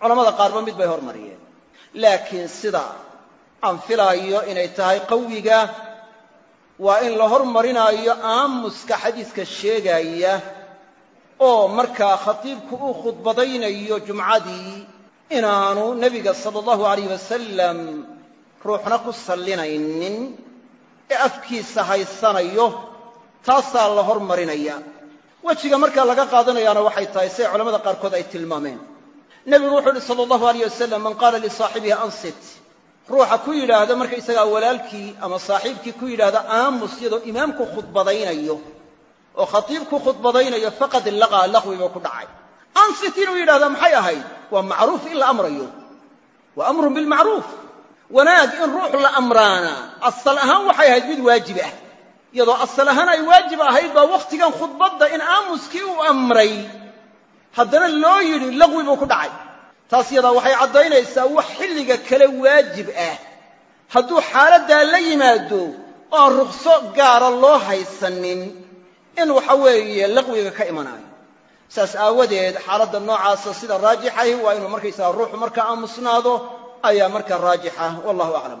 culamada qaarba mid bay hormariyeen laakiin sida aan filaayo inay tahay qawiga waa in la hormarinaayo aamuska xadiiska sheegaya oo markaa khatiibku uu khudbadaynayo jumcadii inaanu nebiga sala allahu alayh wasalam ruuxna ku sallinaynin ee afkiisa haysanayo taasaa la hormarinaya wejiga markaa laga qaadanayaana waxay tahay siday culamada qaarkood ay tilmaameen nebigu wuxuu uhi sala allahu alayh wasalam man qaala lisaaxibihi ansit ruuxa ku yidhaahda markaysagaa walaalkii ama saaxiibkii ku yidhaahda aamus iyadoo imaamku khudbadaynayo oo khatiibku khudbadaynayo faqad laqaa laqwi buu ku dhacay ansit inuu yidhahda maxay ahayd waa macruuf in la amrayo waa amrun bilmacruuf wanaag in ruux la amraana asal ahaan waxay ahayd mid waajib ah iyadoo asal ahaan ay waajib ahayd baa wakhtigan khudbadda in aamuskii uu amray haddana loo yidhi laqwi buu ku dhacay taas yadaa waxay caddaynaysaa wax xilliga kale waajib ah hadduu xaaladdaa la yimaado oo aan ruqso gaara loo haysanin in waxa weeye laqwiga ka imanaayo saas aawadeed xaaladda noocaasa sida raajixahi waa inuu markaysaga ruuxu markaa aamusnaado ayaa markaa raajixa wallahu aclam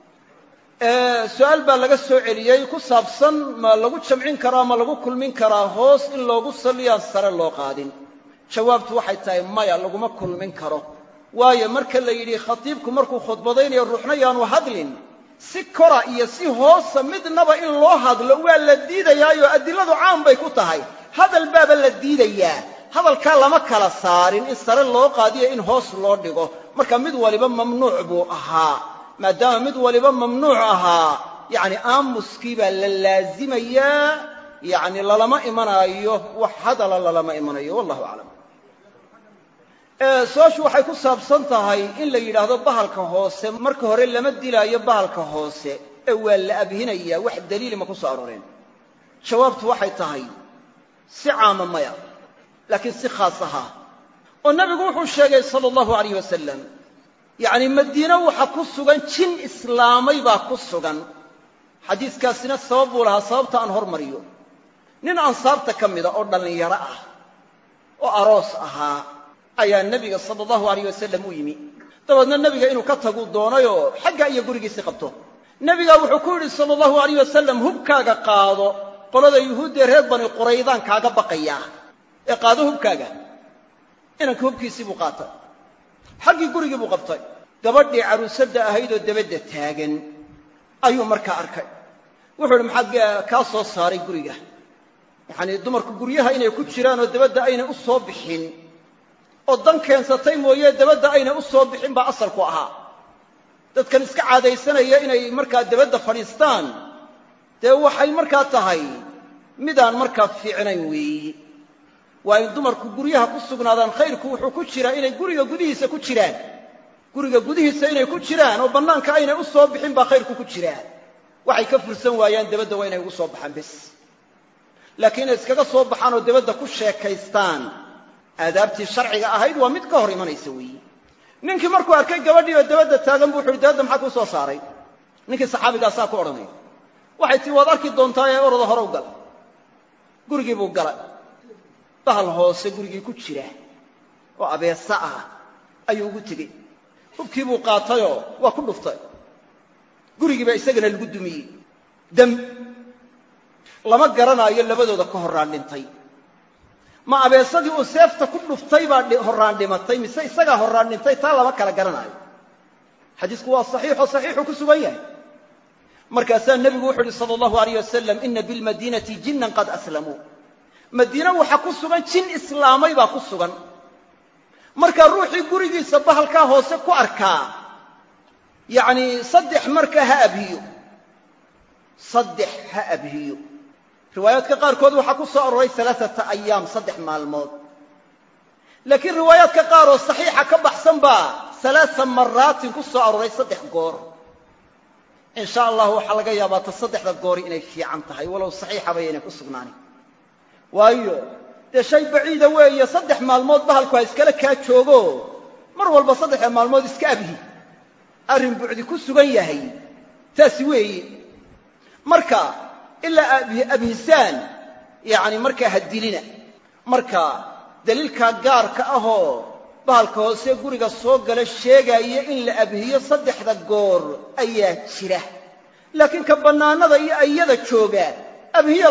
su-aal baa laga soo celiyey ku saabsan ma lagu jamcin karaa ma lagu kulmin karaa hoos in loogu salliyaan sare loo qaadin jawaabtu waxay tahay maya laguma kulmin karo waayo marka la yidhi khatiibku markuu khudbadaynayo ruuxna yaanu hadlin si kora iyo si hoosa midnaba in loo hadlo waa la diidayaayo adiladu caan bay ku tahay hadal baaba la diidayaa hadalkaa lama kala saarin in sare loo qaadiyo in hoos loo dhigo marka mid waliba mamnuuc buu ahaa maadaama mid waliba mamnuuc ahaa yacni aamuskii baa la laazimayaa yacni lalama imanaayo wax hadala lalama imanayo wallahu aclam su-aashu waxay ku saabsan tahay in la yidhaahdo bahalka hoose marka hore lama dilaayo bahalka hoose ee waa la abhinayaa wax daliili ma ku soo arooreen jawaabtu waxay tahay si caama maya laakiin si khaas ahaa oo nebigu wuxuu sheegay sala allahu alayh wasalam yacni madiino waxa ku sugan jin islaamay baa ku sugan xadiiskaasina sabab buu lahaa sababta aan hormariyo nin ansaarta ka mida oo dhallinyaro ah oo aroos ahaa ayaa nebiga sala allahu alayh wasalam u yimi dabeedna nebiga inuu ka tagu doonayoo xagga iyo gurigiisii qabto nebigaa wuxuu ku yidhi sala allahu alayh wasalam hubkaaga qaado qolada yuhuuddee reer bani quraydaan kaaga baqayaa ee qaado hubkaaga inanka hubkiisii buu qaatay xaggii gurigii buu qabtay gabadhii caruusadda ahaydoo dabadda taagan ayuu markaa arkay wuxuu idhi maxaa kaa soo saaray guriga yacanii dumarku guryaha inay ku jiraan oo dabadda aynay u soo bixin oo dan keensatay mooye dabadda aynay u soo bixin baa asalku ahaa dadkan iska caadaysanaya inay markaa dabadda fadhiistaan dee waxay markaa tahay midaan markaa fiicnayn weeyi waa in dumarku guryaha ku sugnaadaan khayrku wuxuu ku jiraa inay guriga gudihiisa ku jiraan guriga gudihiisa inay ku jiraan oo bannaanka aynay u soo bixin baa khayrku ku jiraa waxay ka fursan waayaan dabadda waa inay ugu soo baxaan bes laakiin inay iskaga soo baxaan oo dabadda ku sheekaystaan aadaabtii sharciga ahayd waa mid ka hor imanaysa weeyi ninkii markuu arkay gabadhii oo dabadda taagan buu wuxu uhi dabadda maxaa kuu soo saaray ninkii saxaabigaasaa ku odhanaya waxay tii waad arki doontaa ee orada hore u gal gurigii buu galay bahal hoose gurigii ku jira oo abeesa ah ayuu ugu tegey hubkii buu qaatayoo waa ku dhuftay gurigii baa isagana lagu dumiyey dam lama garanaayo labadooda ka horraan dhintay ma abeesadii uu seefta ku dhuftay baa horraan dhimatay mise isagaa horraan dhintay taa lama kala garanaayo xadiisku waa saxiixoo saxiixuu ku sugan yahay markaasaa nebigu wuxu uhi sala allahu alayh wasalam ina bilmadiinati jinnan qad aslamuu madiina waxa ku sugan jin islaamay baa ku sugan markaa ruuxii gurigiisa bahalkaa hoose ku arkaa yacnii saddex markaa ha abhiyo riwaayaadka qaarkood waxaa ku soo aroray alaaata ayaam 3 maalmood laakiin riwaayaadka qaar oo saxiixa ka baxsan baa 3 maraatin ku soo aroray 3 goor in sha allah waxaa laga yaabaa ta 3da goori inay fiican tahay walow saxiixaba inay ku sugnaani waayo dee shay baciida weeye 3 maalmood bahalku ha iskala kaa joogo mar walba 3 maalmood iska abhi arrin bucdi ku sugan yahay taasi weeye marka ilaa abhisaan yacni markaa hadilina marka daliilkaa gaarka ahoo bahalka hoose guriga soo gala sheegaya in la abhiyo 3 goor ayaa jira laakiin ka bannaanada iyo ayada jooga abhiya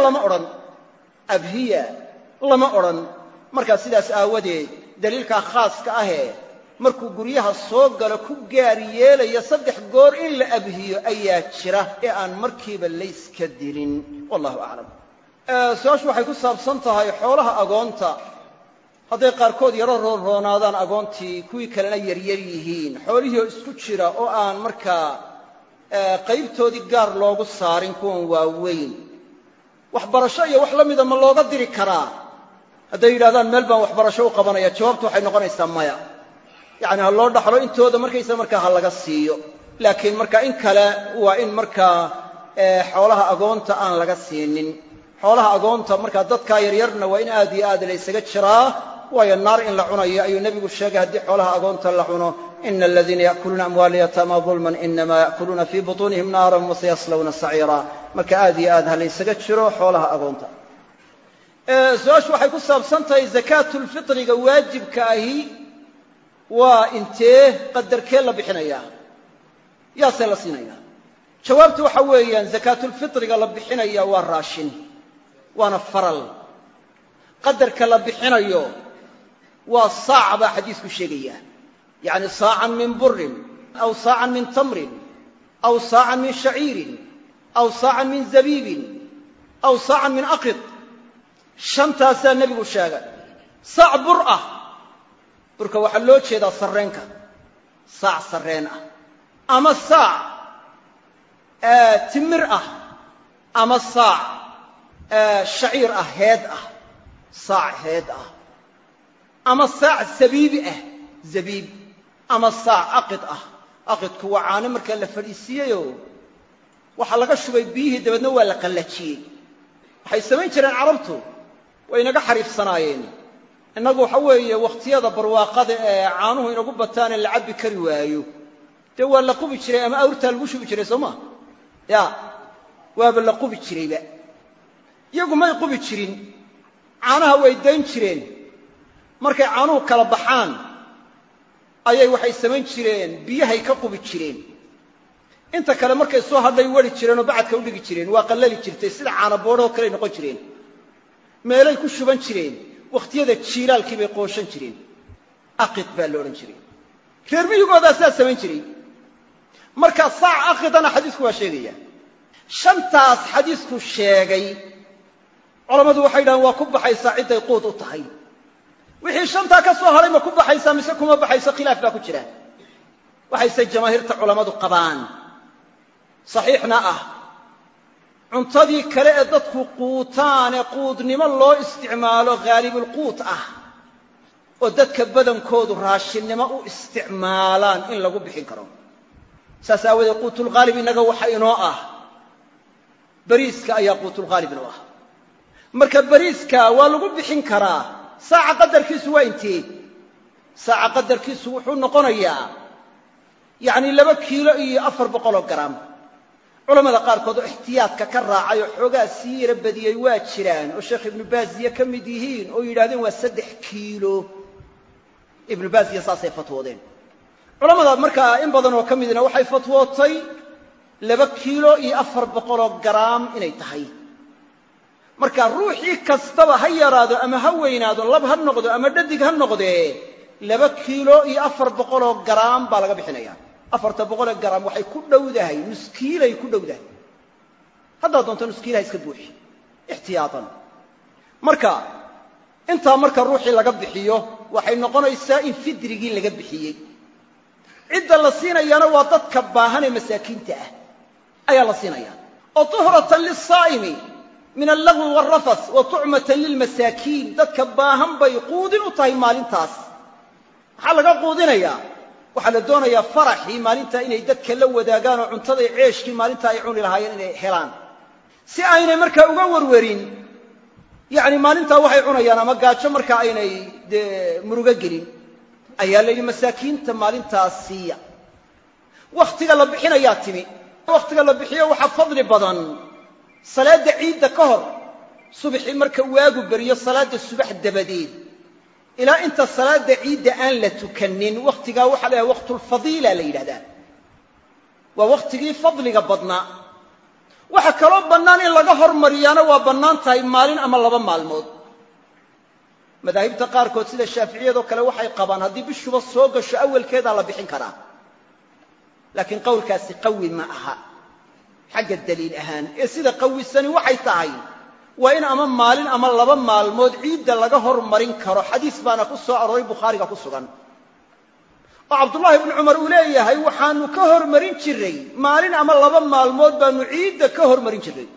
lama odhan markaa sidaas aawadeed daliilka khaaska ahee markuu guryaha soo galo ku gaar yeelaya 3 goor in la abhiyo ayaa jira ee aan markiiba layska dilin wallahu a'lam su'aashu waxay ku saabsan tahay xoolaha agoonta hadday qaarkood yaro roonaadaan agoontii kuwii kalena yaryar yihiin xoolihii oo isku jira oo aan markaa qaybtoodii gaar loogu saarin kuwan waaweyn waxbarasho iyo wax la mida ma looga diri karaa hadday yidhahdaan meel baan waxbarasho u qabanaya jawaabtu waxay noqonaysaa maya yacni ha loo dhaxlo intooda markaysa markaa ha laga siiyo laakiin markaa in kale waa in markaa xoolaha agoonta aan laga siinin xoolaha agoonta markaa dadkaa yaryarna waa in aad iyo aad la isaga jiraa waayo naar in la cunayo ayuu nebigu sheegay haddii xoolaha agoonta la cuno ina aladiina ya'kuluuna amwaala yataama dulman inamaa ya'kuluuna fii butuunihim naaran wasayaslawna saciira marka aad iyo aad ha la isaga jiro xoolaha agoonta su-aashu waxay ku saabsan tahay zakaatulfitriga waajibka ahi waa intee qadarkee la bixinayaa yaasee la siinayaa jawaabtu waxa weeyaan zakaatulfitriga la bixinaya waa raashin waana faral qadarka la bixinayo waa saac baa xadiisku sheegaya yacni saacan min burin aw saacan min tamrin aw saacan min shaciirin aw saacan min zabiibin aw saacan min aqid shantaasaa nebigu sheegay saac bur ah burka waxaa loo jeedaa sarreenka saac sarreen ah ama saac timir ah ama saac shaciir ah heed ah saac heed ah ama saac zabiibi ah zabiib ama saac aqid ah aqidku waa caano markaa la fadhiisiiyeyoo waxaa laga shubay biyihii dabeedna waa la qallajiyey waxay samayn jireen carabtu way inaga xariifsanaayeen innagu waxa weeye wakhtiyada barwaaqada ee caanuhu inagu bataanee la cabbi kari waayo dee waa la qubi jiray ama awrtaa lagu shubi jiray soo maa ya waaba la qubi jirayba iyagu may qubi jirin caanaha way dayn jireen markay caanuhu kala baxaan ayay waxay samayn jireen biyahay ka qubi jireen inta kale markay soo hadhay wari jireen oo bacadka u dhigi jireen waa qallali jirtay sida caana boodhoo kale noqon jireen meelay ku shuban jireen wakhtiyada jiilaalkii bay qooshan jireen aqid baa la odhan jiray reer miyigoodaa sidaa samayn jiray marka saac aqidana xadiisku waa sheegaya shantaas xadiisku sheegay culammadu waxay yidhahaan waa ku baxaysaa cidday quud u tahay wixii shantaa ka soo hadhay ma ku baxaysaa mise kuma baxayso khilaaf baa ku jira waxayse jamaahiirta culammadu qabaan saxiixna ah cuntadii kale ee dadku quutaane quudnimo loo isticmaalo haalibulquut ah oo dadka badankoodu raashinnimo u isticmaalaan in lagu bixin karo saas aawadeed quutulghaalib innaga waxa inoo ah bariiska ayaa quutulghaalib inoo ah marka bariiska waa lagu bixin karaa saaca qadarkiisu waa intee saaca qadarkiisu wuxuu noqonayaa yacni 2 kiilo iyo 400 garaam culamada qaarkood oo ixtiyaadka ka raacay oo xoogaa sii yara badiyey waa jiraan oo sheekh ibnu baaziye ka mid yihiin oo yidhahdeen waa 3 kiilo ibnu baaziye saasay fatwoodeen culamada markaa in badan oo ka midna waxay fatwootay 2 kiilo iyo 400 garaam inay tahay marka ruuxii kastaba ha yaraado ama ha weynaado lab ha noqdo ama dhadig ha noqdee 2 kiilo iyo 400 garaam baa laga bixinayaa 400 garaam waxay ku dhowdahay nus kiilay ku dhowdahay haddaad doonto nus kiilaha iska buuxi ixtiyaatan marka intaa marka ruuxii laga bixiyo waxay noqonaysaa in fidrigii laga bixiyey cidda la siinayaana waa dadka baahan ee masaakiinta ah ayaa la siinayaa oo tuhratan lisaa'imi min allagwi waalrafas wa tucmatan lilmasaakiin dadka baahan bay quudin u tahay maalintaas maxaa laga quudinayaa waxaa la doonayaa faraxii maalintaa inay dadka la wadaagaan oo cuntaday ceeshkii maalintaa ay cuni lahaayeen inay helaan si aynay markaa uga warwarin yacni maalintaa waxay cunayaan ama gaajo markaa aynay dee murugo gelin ayaa la yidhi masaakiinta maalintaas siiya wakhtiga la bixinayaa timi wakhtiga la bixiyo waxaa fadli badan salaadda ciidda ka hor subaxii marka waagu beriyo salaadda subax dabadeed ilaa inta salaada ciidda aan la tukanin wakhtigaa waxaa la yidhahda waqtulfadiila la yidhahdaa waa wakhtigii fadliga badnaa waxa kaloo bannaan in laga hormariyaana waa bannaan tahay maalin ama 2 maalmood madaahibta qaarkood sida shaaficiyadoo kale waxay qabaan haddii bishuba soo gasho awalkeedaa la bixin karaa laakiin qowlkaasi qawi ma aha xagga daliil ahaan ee sida qawisani waxay tahay waa in ama maalin ama 2 maalmood ciidda laga hormarin karo xadiis baana ku soo arooray bukhaariga ku sugan oo cabdullaahi ibnu cumar uu leeyahay waxaanu ka hormarin jiray maalin ama 2 maalmood baanu ciidda ka hormarin jiray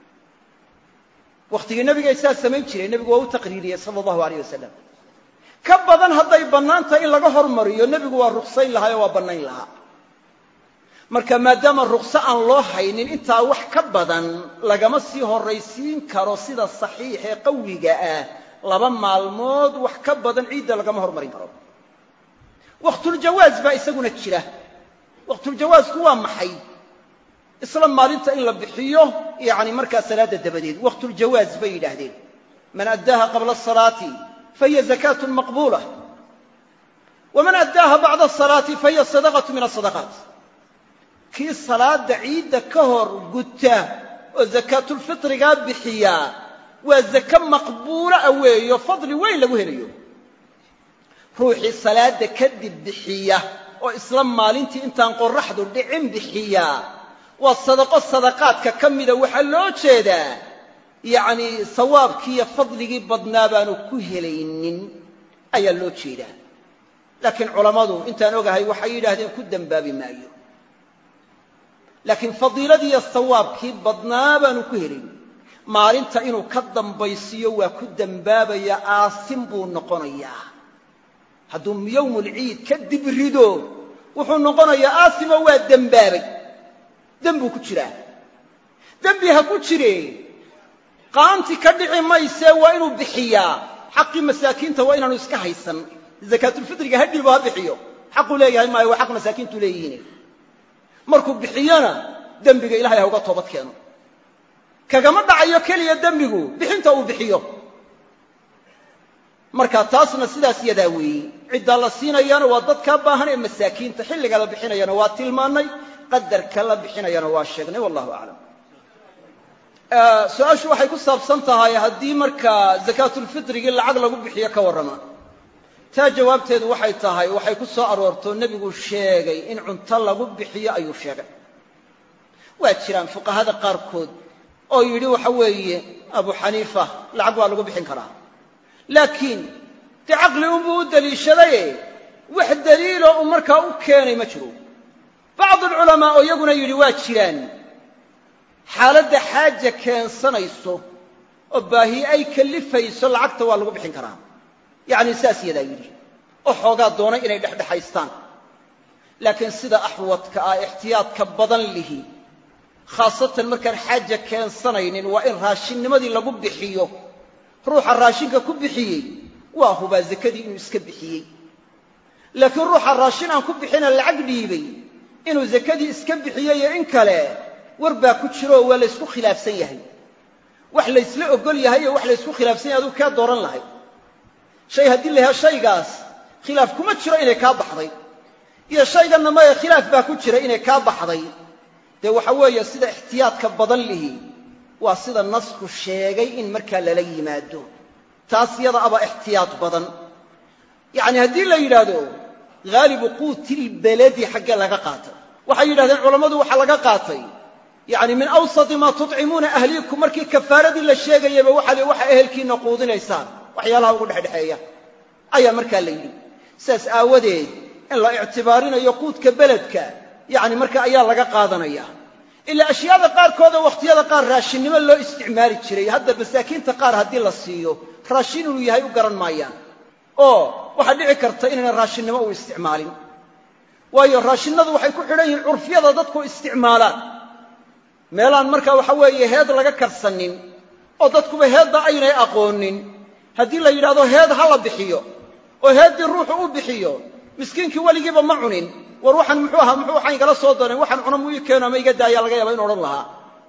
wakhtigii nabigay saa samayn jiray nebigu waa u taqriiriyey sala allahu alayh wasalam ka badan hadday bannaan tahay in laga hormariyo nebigu waa ruqsayn lahaa oo waa bannayn lahaa marka maadaama ruqso aan loo haynin intaa wax ka badan lagama sii horraysiin karo sida saxiix ee qawiga ah 2 maalmood wax ka badan ciidda lagama hormarin karo waqtuljawaaz baa isaguna jira waqtuljawaazku waa maxay isla maalinta in la bixiyo yani markaa salaada dabadeed waqtuljawaaz bay yidhaahdeen man addaaha qabla asalaati fahiya zakaatun maqbuula waman addaaha bacda asalaati fahiya sadaqatu min asadaqaat kii salaada ciidda ka hor guta oo zakaatulfitrigaa bixiya waa zake maqbuula ah weeyo fadli weyn lagu helayo ruuxii salaada kadib bixiya oo isla maalintii intaan qorraxdu dhicin bixiya waa sadaqo sadaqaadka ka mida waxaa loo jeedaa yacni sawaabkii iyo fadligii badnaa baanu ku helaynin ayaa loo jeedaa laakiin culammadu intaan ogahay waxay yidhaahdeen ku dembaabi maayo laakiin fadiiladii iyo sawaabkii badnaa baanu ku helayn maalinta inuu ka dambaysiiyo waa ku dembaabaya aasin buu noqonayaa hadduu yowmulciid kadib rido wuxuu noqonayaa aasimo waa dembaabay dembuu ku jiraa dembi ha ku jire qaanti ka dhici maysee waa inuu bixiyaa xaqii masaakiinta waa inaanu iska haysan zakaatulfitriga ha dhiibo ha bixiyo xaquu leeyahay maayo waa xaq masaakiintu leeyihiin markuu bixiyona dembiga ilahay ha uga toobad keeno kagama dhacayo keliya dembigu bixinta uu bixiyo marka taasna sidaas yadaa weeye ciddaa la siinayana waa dadkaa baahan ee masaakiinta xilliga la bixinayana waa tilmaannay qadarka la bixinayana waa sheegnay wallahu aclam su-aashu waxay ku saabsan tahay haddii markaa zakaatulfitrigii lacag lagu bixiyo ka warrama taa jawaabteedu waxay tahay waxay ku soo aroortoo nebigu sheegay in cunto lagu bixiyo ayuu sheegay waa jiraan fuqahada qaarkood oo yidhi waxa weeye abu xaniifa lacag waa lagu bixin karaa laakiin dee caqli unbuu u deliishadaye wax daliiloo uu markaa u keenay ma jiro bacdu alculamaa oo iyaguna yidhi waa jiraan xaaladda xaaja keensanayso oo baahi ay kallifayso lacagta waa lagu bixin karaa yacni saas yadaa yidhi oo xoogaa doonay inay dhexdhexaystaan laakiin sida axwadka ah ixtiyaadka badan lihi khaasatan markaan xaaja keensanaynin waa in raashinnimadii lagu bixiyo ruuxa raashinka ku bixiyey waa hubaa zakadii inuu iska bixiyey laakiin ruuxa raashin aan ku bixina lacag dhiibay inuu zakadii iska bixiyeyo in kale war baa ku jiro oo waa laysku khilaafsan yahay wax laysla ogol yahay iyo wax laysku khilaafsan yahay aduu kaa dooran lahay shay haddii la yahay shaygaas khilaaf kuma jiro inay kaa baxday iyo shayganna maya khilaaf baa ku jira inay kaa baxday dee waxa weeye sida ixtiyaadka badan lihi waa sida nasku sheegay in markaa lala yimaado taas yada aba ixtiyaad badan yacni haddii la yidhaahdo haalibu quutilbaladi xagge laga qaatay waxay yidhahdeen culammadu waxaa laga qaatay yacni min awsati maa tudcimuuna ahliikum markii kafaaradii la sheegayaba waxa ehelkiinna quudinaysaan waxyaalaha ugu dhexdhexeeya ayaa markaa la yidhi sidaas aawadeed in la ictibaarinayo quudka beledka yacni marka ayaa laga qaadanaya ilaa ashyaada qaarkood oo wakhtiyada qaar raashinnimo loo isticmaali jiray hadda masaakiinta qaar haddii la siiyo raashin inuu yahay u garan maayaan oo waxaa dhici karta inaynan raashinnimo u isticmaalin waayo raashinnadu waxay ku xidhan yihiin curfiyada dadku isticmaalaan meelaan markaa waxa weeye heed laga karsanin oo dadkuba heedda aynay aqoonin haddii la yidhahdo heed ha la bixiyo oo heeddii ruuxu u bixiyo miskiinkii weligiiba ma cunin war waxaan waxaan igala soo dooneen waxaan cuna mu ii keeno ama iga daayaa laga yaaba inu odhan lahaa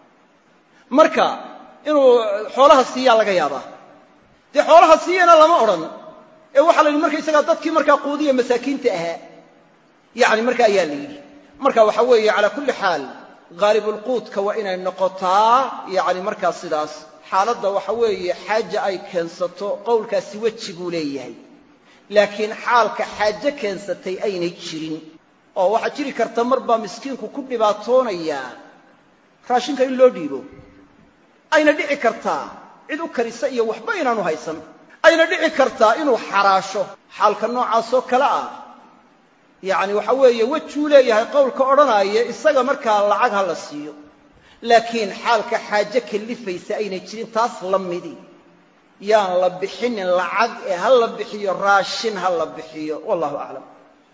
marka inuu xoolaha siiyaa laga yaabaa dee xoolaha siiyana lama odhan waxa la yidhi markaysagaa dadkii markaa quudiya masaakiinta ahaa yani marka ayaa la yidhi marka waxa weeye calaa kulli xaal haalibulquudka waa inay noqotaa yani markaa sidaas xaaladda waxa weeye xaaja ay keensato qowlkaasi weji buu leeyahay laakiin xaalka xaaje keensatay aynay jirin oo waxaa jiri karta mar baa miskiinku ku dhibaatoonayaa raashinka in loo dhiibo ayna dhici kartaa cid u karisa iyo waxba inaanu haysan ayna dhici kartaa inuu xaraasho xaalka noocaasoo kale ah yani waxa weeye wejuu leeyahay qowlka odhanaya isaga markaa lacag ha la siiyo laakiin xaalka xaaje kalifaysa aynay jirin taas la midi yaan la bixinin lacag ee ha la bixiyo raashin ha la bixiyo wallahu aclam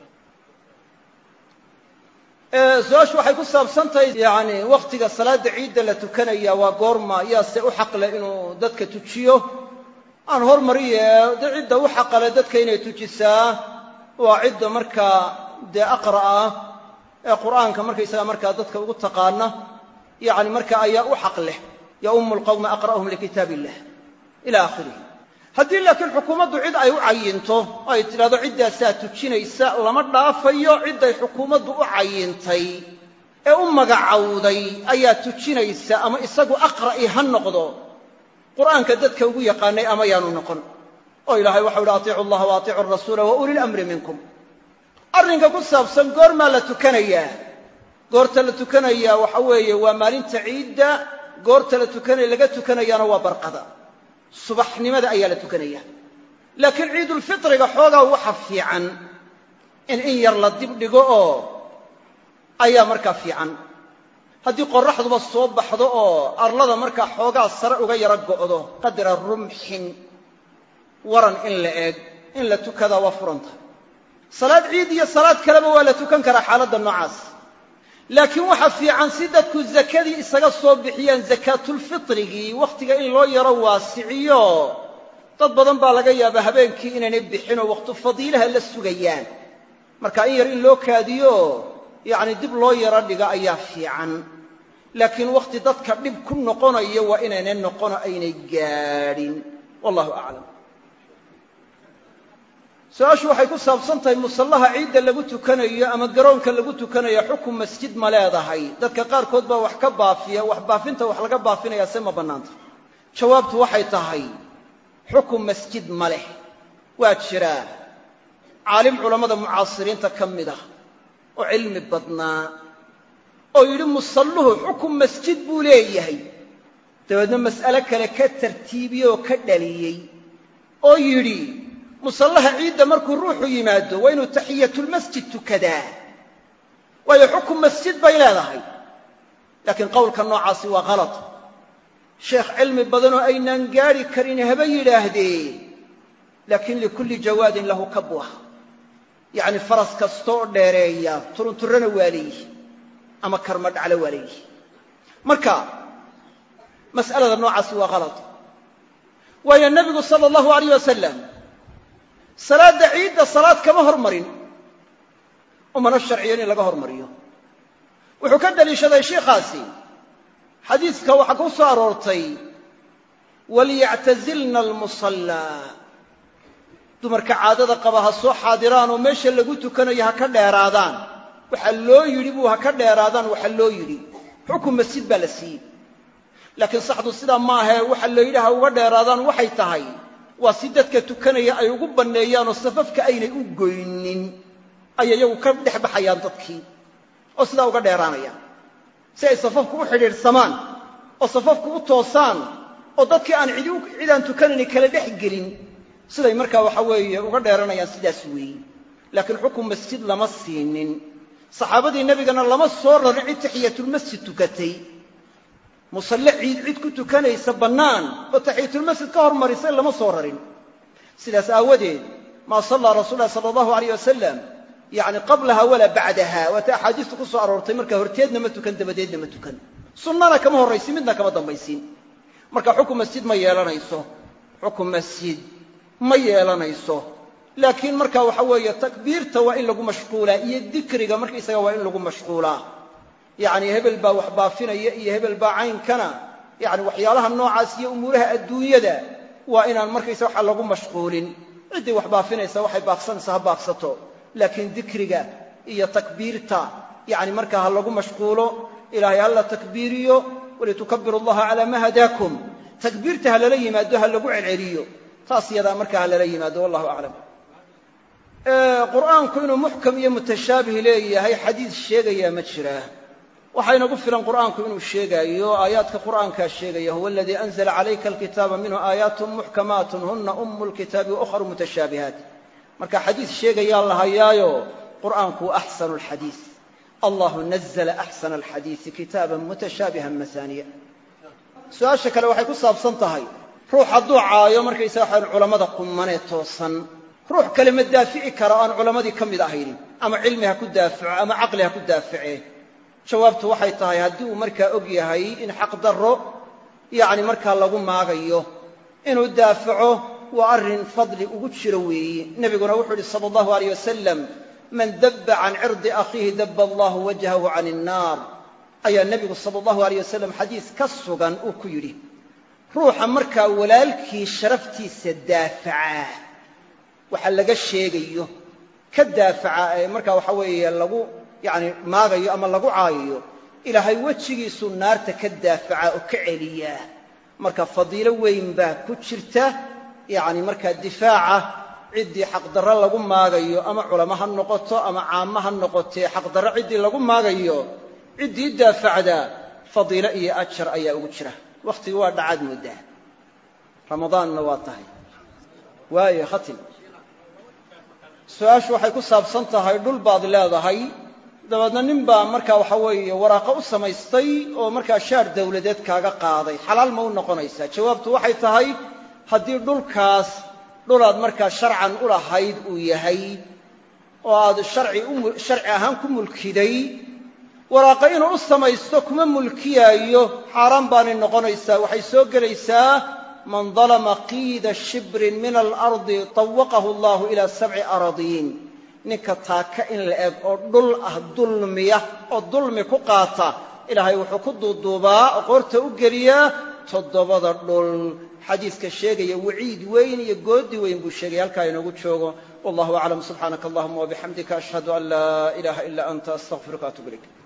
su-aashu waxay ku saabsan tahay yani wakhtiga salaada ciidda la tukanaya waa goorma yaase u xaqle inuu dadka tujiyo aan hormariye dee cidda u xaqale dadka inay tujisaa waa cidda markaa dee aqra'a ee qur'aanka markaysaga markaa dadka ugu taqaana yani marka ayaa u xaq leh ya ummu lqawma aqra'uhum likitaab illah ila akhirih haddii laakiin xukuumaddu cid ay u cayinto oo ay tidhahdo ciddaasaa tujinaysa lama dhaafayo cidday xukuumaddu u cayintay ee u magacawday ayaa tujinaysa ama isagu aqra'i ha noqdo qur'aanka dadka ugu yaqaanay ama yaanu noqon oo ilaahay waxau idhi atiicu allaha wa atiicu arasuula wa uli lamri minkum arrinka ku saabsan goormaa la tukanayaa goorta la tukanayaa waxa weeye waa maalinta ciidda goorta laga tukanayaana waa barqada subaxnimada ayaa la tukanaya laakiin ciidulfitriga xoogaa waxa fiican in yar la dib dhigo oo ayaa markaa fiican haddii qorraxduba soo baxdo oo arlada markaa xoogaa sare uga yaro go'do qadra rumxin waran in la eeg in la tukadaa waa furanta salaad ciid iyo salaad kaleba waa la tukan karaa xaaladda noocaas laakiin waxa fiican si dadku zakadii isaga soo bixiyaan zakaatulfitrigii wakhtiga in loo yaro waasiciyo dad badan baa laga yaabaa habeenkii inaynay bixinoo waqtu fadiilaha la sugayaan marka in yar in loo kaadiyo yacni dib loo yaro dhiga ayaa fiican laakiin wakhti dadka dhib ku noqonayo waa inaynay noqono aynay gaadhin wallahu aclam su-aashu waxay ku saabsan tahay musallaha ciidda lagu tukanayo ama garoonka lagu tukanayo xukun masjid ma leedahay dadka qaarkood baa wax ka baafiya wax baafinta wax laga baafinayaa se ma bannaanta jawaabtu waxay tahay xukun masjid ma leh waa jiraa caalim culammada mucaasiriinta ka mid ah oo cilmi badnaa oo yidhi musalluhu xukun masjid buu leeyahay dabeedna mas'ale kale ka tartiibiyey oo ka dhaliyey oo yidhi musallaha ciidda markuu ruuxu yimaado waa inuu taxiyatulmasjid tukadaa waayo xukun masjid bay leedahay laakiin qowlka noocaasi waa halad sheekh cilmi badanoo aynaan gaadhi karin haba yidhaahdee laakiin likulli jawaadin lahu kabwa yacni faras kasta oo dheereeya turunturrana waa leeyihi ama karma dhaclo waa leeyihi marka mas'alada noocaasi waa halad waayo nebigu sala allahu alayh wasalam salaadda ciidda salaad kama hormarin umana sharciyan in laga hormariyo wuxuu ka daliishaday sheikhaasi xadiiska waxaa ku soo aroortay waliyactazilna almusallaa dumarka caadada qaba ha soo xaadiraan oo meesha lagu tukanayo ha ka dheeraadaan waxaa loo yidhi buu ha ka dheeraadaan waxaa loo yidhi xukun masjid baa la siiyey laakiin saxdu sidaa ma ahee waxa loo yidhi ha uga dheeraadaan waxay tahay waa si dadka tukanaya ay ugu banneeyaanoo safafka aynay u goynin ayay iyagu ka dhex baxayaan dadkii oo sidaa uga dheeraanayaan si ay safafku u xidhiidhsamaan oo safafku u toosaan oo dadkii aan cidaan tukanayni kala dhex gelin siday markaa waxa weeye uga dheeranayaan sidaas weeye laakiin xukun masjid lama siinin saxaabadii nebigana lama soo rarin cid taxiyatulmasjid tukatay musalle cid ku tukanaysa bannaan oo taxiyatulmasjid ka hormarisay lama soo rarin sidaas aawadeed maa sallaa rasuulu llahi sala allahu alayh wasalam yacni qablaha walaa bacdaha waata axaadiistu ku soo aroortay marka horteedna ma tukan dabadeedna ma tukan sunnana kama horraysin midna kama dambaysin marka xukun masjid ma yeelanayso xukun masjid ma yeelanayso laakiin marka waxa weeye takbiirta waa in lagu mashquulaa iyo dikriga markaysaga waa in lagu mashquulaa yacni hebel baa wax baafinaya iyo hebel baa caynkana yacni waxyaalaha noocaas iyo umuuraha adduunyada waa inaan markaysa waxa lagu mashquulin ciddii wax baafinaysa waxay baaqsanaysaa ha baaqsato laakiin dikriga iyo takbiirta yacni markaa ha lagu mashquulo ilaahay ha la takbiiriyo walitukabiru allaha calaa ma hadaakum takbiirta ha lala yimaado ha lagu celceliyo taas yadaa markaa ha lala yimaado wallahu aclam qur'aanku inuu muxkam iyo mutashaabih leeyahay xadiis sheegayaa ma jiraa waxaa inagu filan qur'aanku inuu sheegaayo aayaadka qur'aankaa sheegaya huwa aladii anzala calayka alkitaaba minhu aayaatun muxkamaatun huna umu lkitaabi waukharu mutashaabihaat marka xadiis sheegayaa la hayaayo qur'aanku axsanu alxadiis allahu nazla axsana alxadiisi kitaaban mutashaabihan masaaniya su-aasha kale waxay ku saabsan tahay ruux hadduu caayo markaysaga waxaan culammada qumanee toosan ruux kale ma daafici kara o aan culammadii ka mid ahaynin ama cilmi ha ku daafaco ama caqli ha ku daaface jawaabtu waxay tahay haddii uu markaa og yahay in xaq darro yacni markaa lagu maagayo inuu daafaco waa arrin fadli ugu jiro weeye nebiguna wuxuu yidhi sala allahu alayh wasalam man dabba can cirdi akhiihi dabba allahu wajhahu can innaar ayaa nebigu sala allahu alayh wasalam xadiis ka sugan uu ku yidhi ruuxa markaa walaalkii sharaftiisa daafacaa waxa laga sheegayo ka daafaca ee markaa waxa weeye lagu yacni maagayo ama lagu caayayo ilaahay wejigiisuu naarta ka daafaca oo ka celiyaa marka fadiilo weyn baa ku jirta yacni markaa difaaca ciddii xaqdarro lagu maagayo ama culamo ha noqoto ama caamo ha noqotee xaqdarro ciddii lagu maagayo ciddii daafacda fadiilo iyo ajar ayaa ugu jira wakhtigii waa dhacaad mooddaa ramadaanna waa tahay waayo khatim su-aashu waxay ku saabsan tahay dhul baad leedahay dabeedna nin baa markaa waxa weeye waraaqo u samaystay oo markaa shaar dawladeed kaaga qaaday xalaal ma u noqonaysaa jawaabtu waxay tahay haddii dhulkaas dhulaad markaa sharcan u lahayd uu yahay oo aad sharci ahaan ku mulkiday waraaqo inuu u samaysto kuma mulkiyaayo xaaraan baanay noqonaysaa waxay soo gelaysaa man dalama qiida shibrin min alardi tawaqahu allahu ilaa 7 aradiin ninka taaka in la eg oo dhul ah dulmiya oo dulmi ku qaata ilaahay wuxuu ku duuduubaa oo qoorta u geliyaa 7 dhul xadiiska sheegaya waciid weyn iyo goodi weyn buu sheegay halkaa inoogu joogo wallahu aclam subxaanaka allahuma wabixamdika ashhadu an laa ilaaha ila anta astaghfiruka wa atuubu ilayk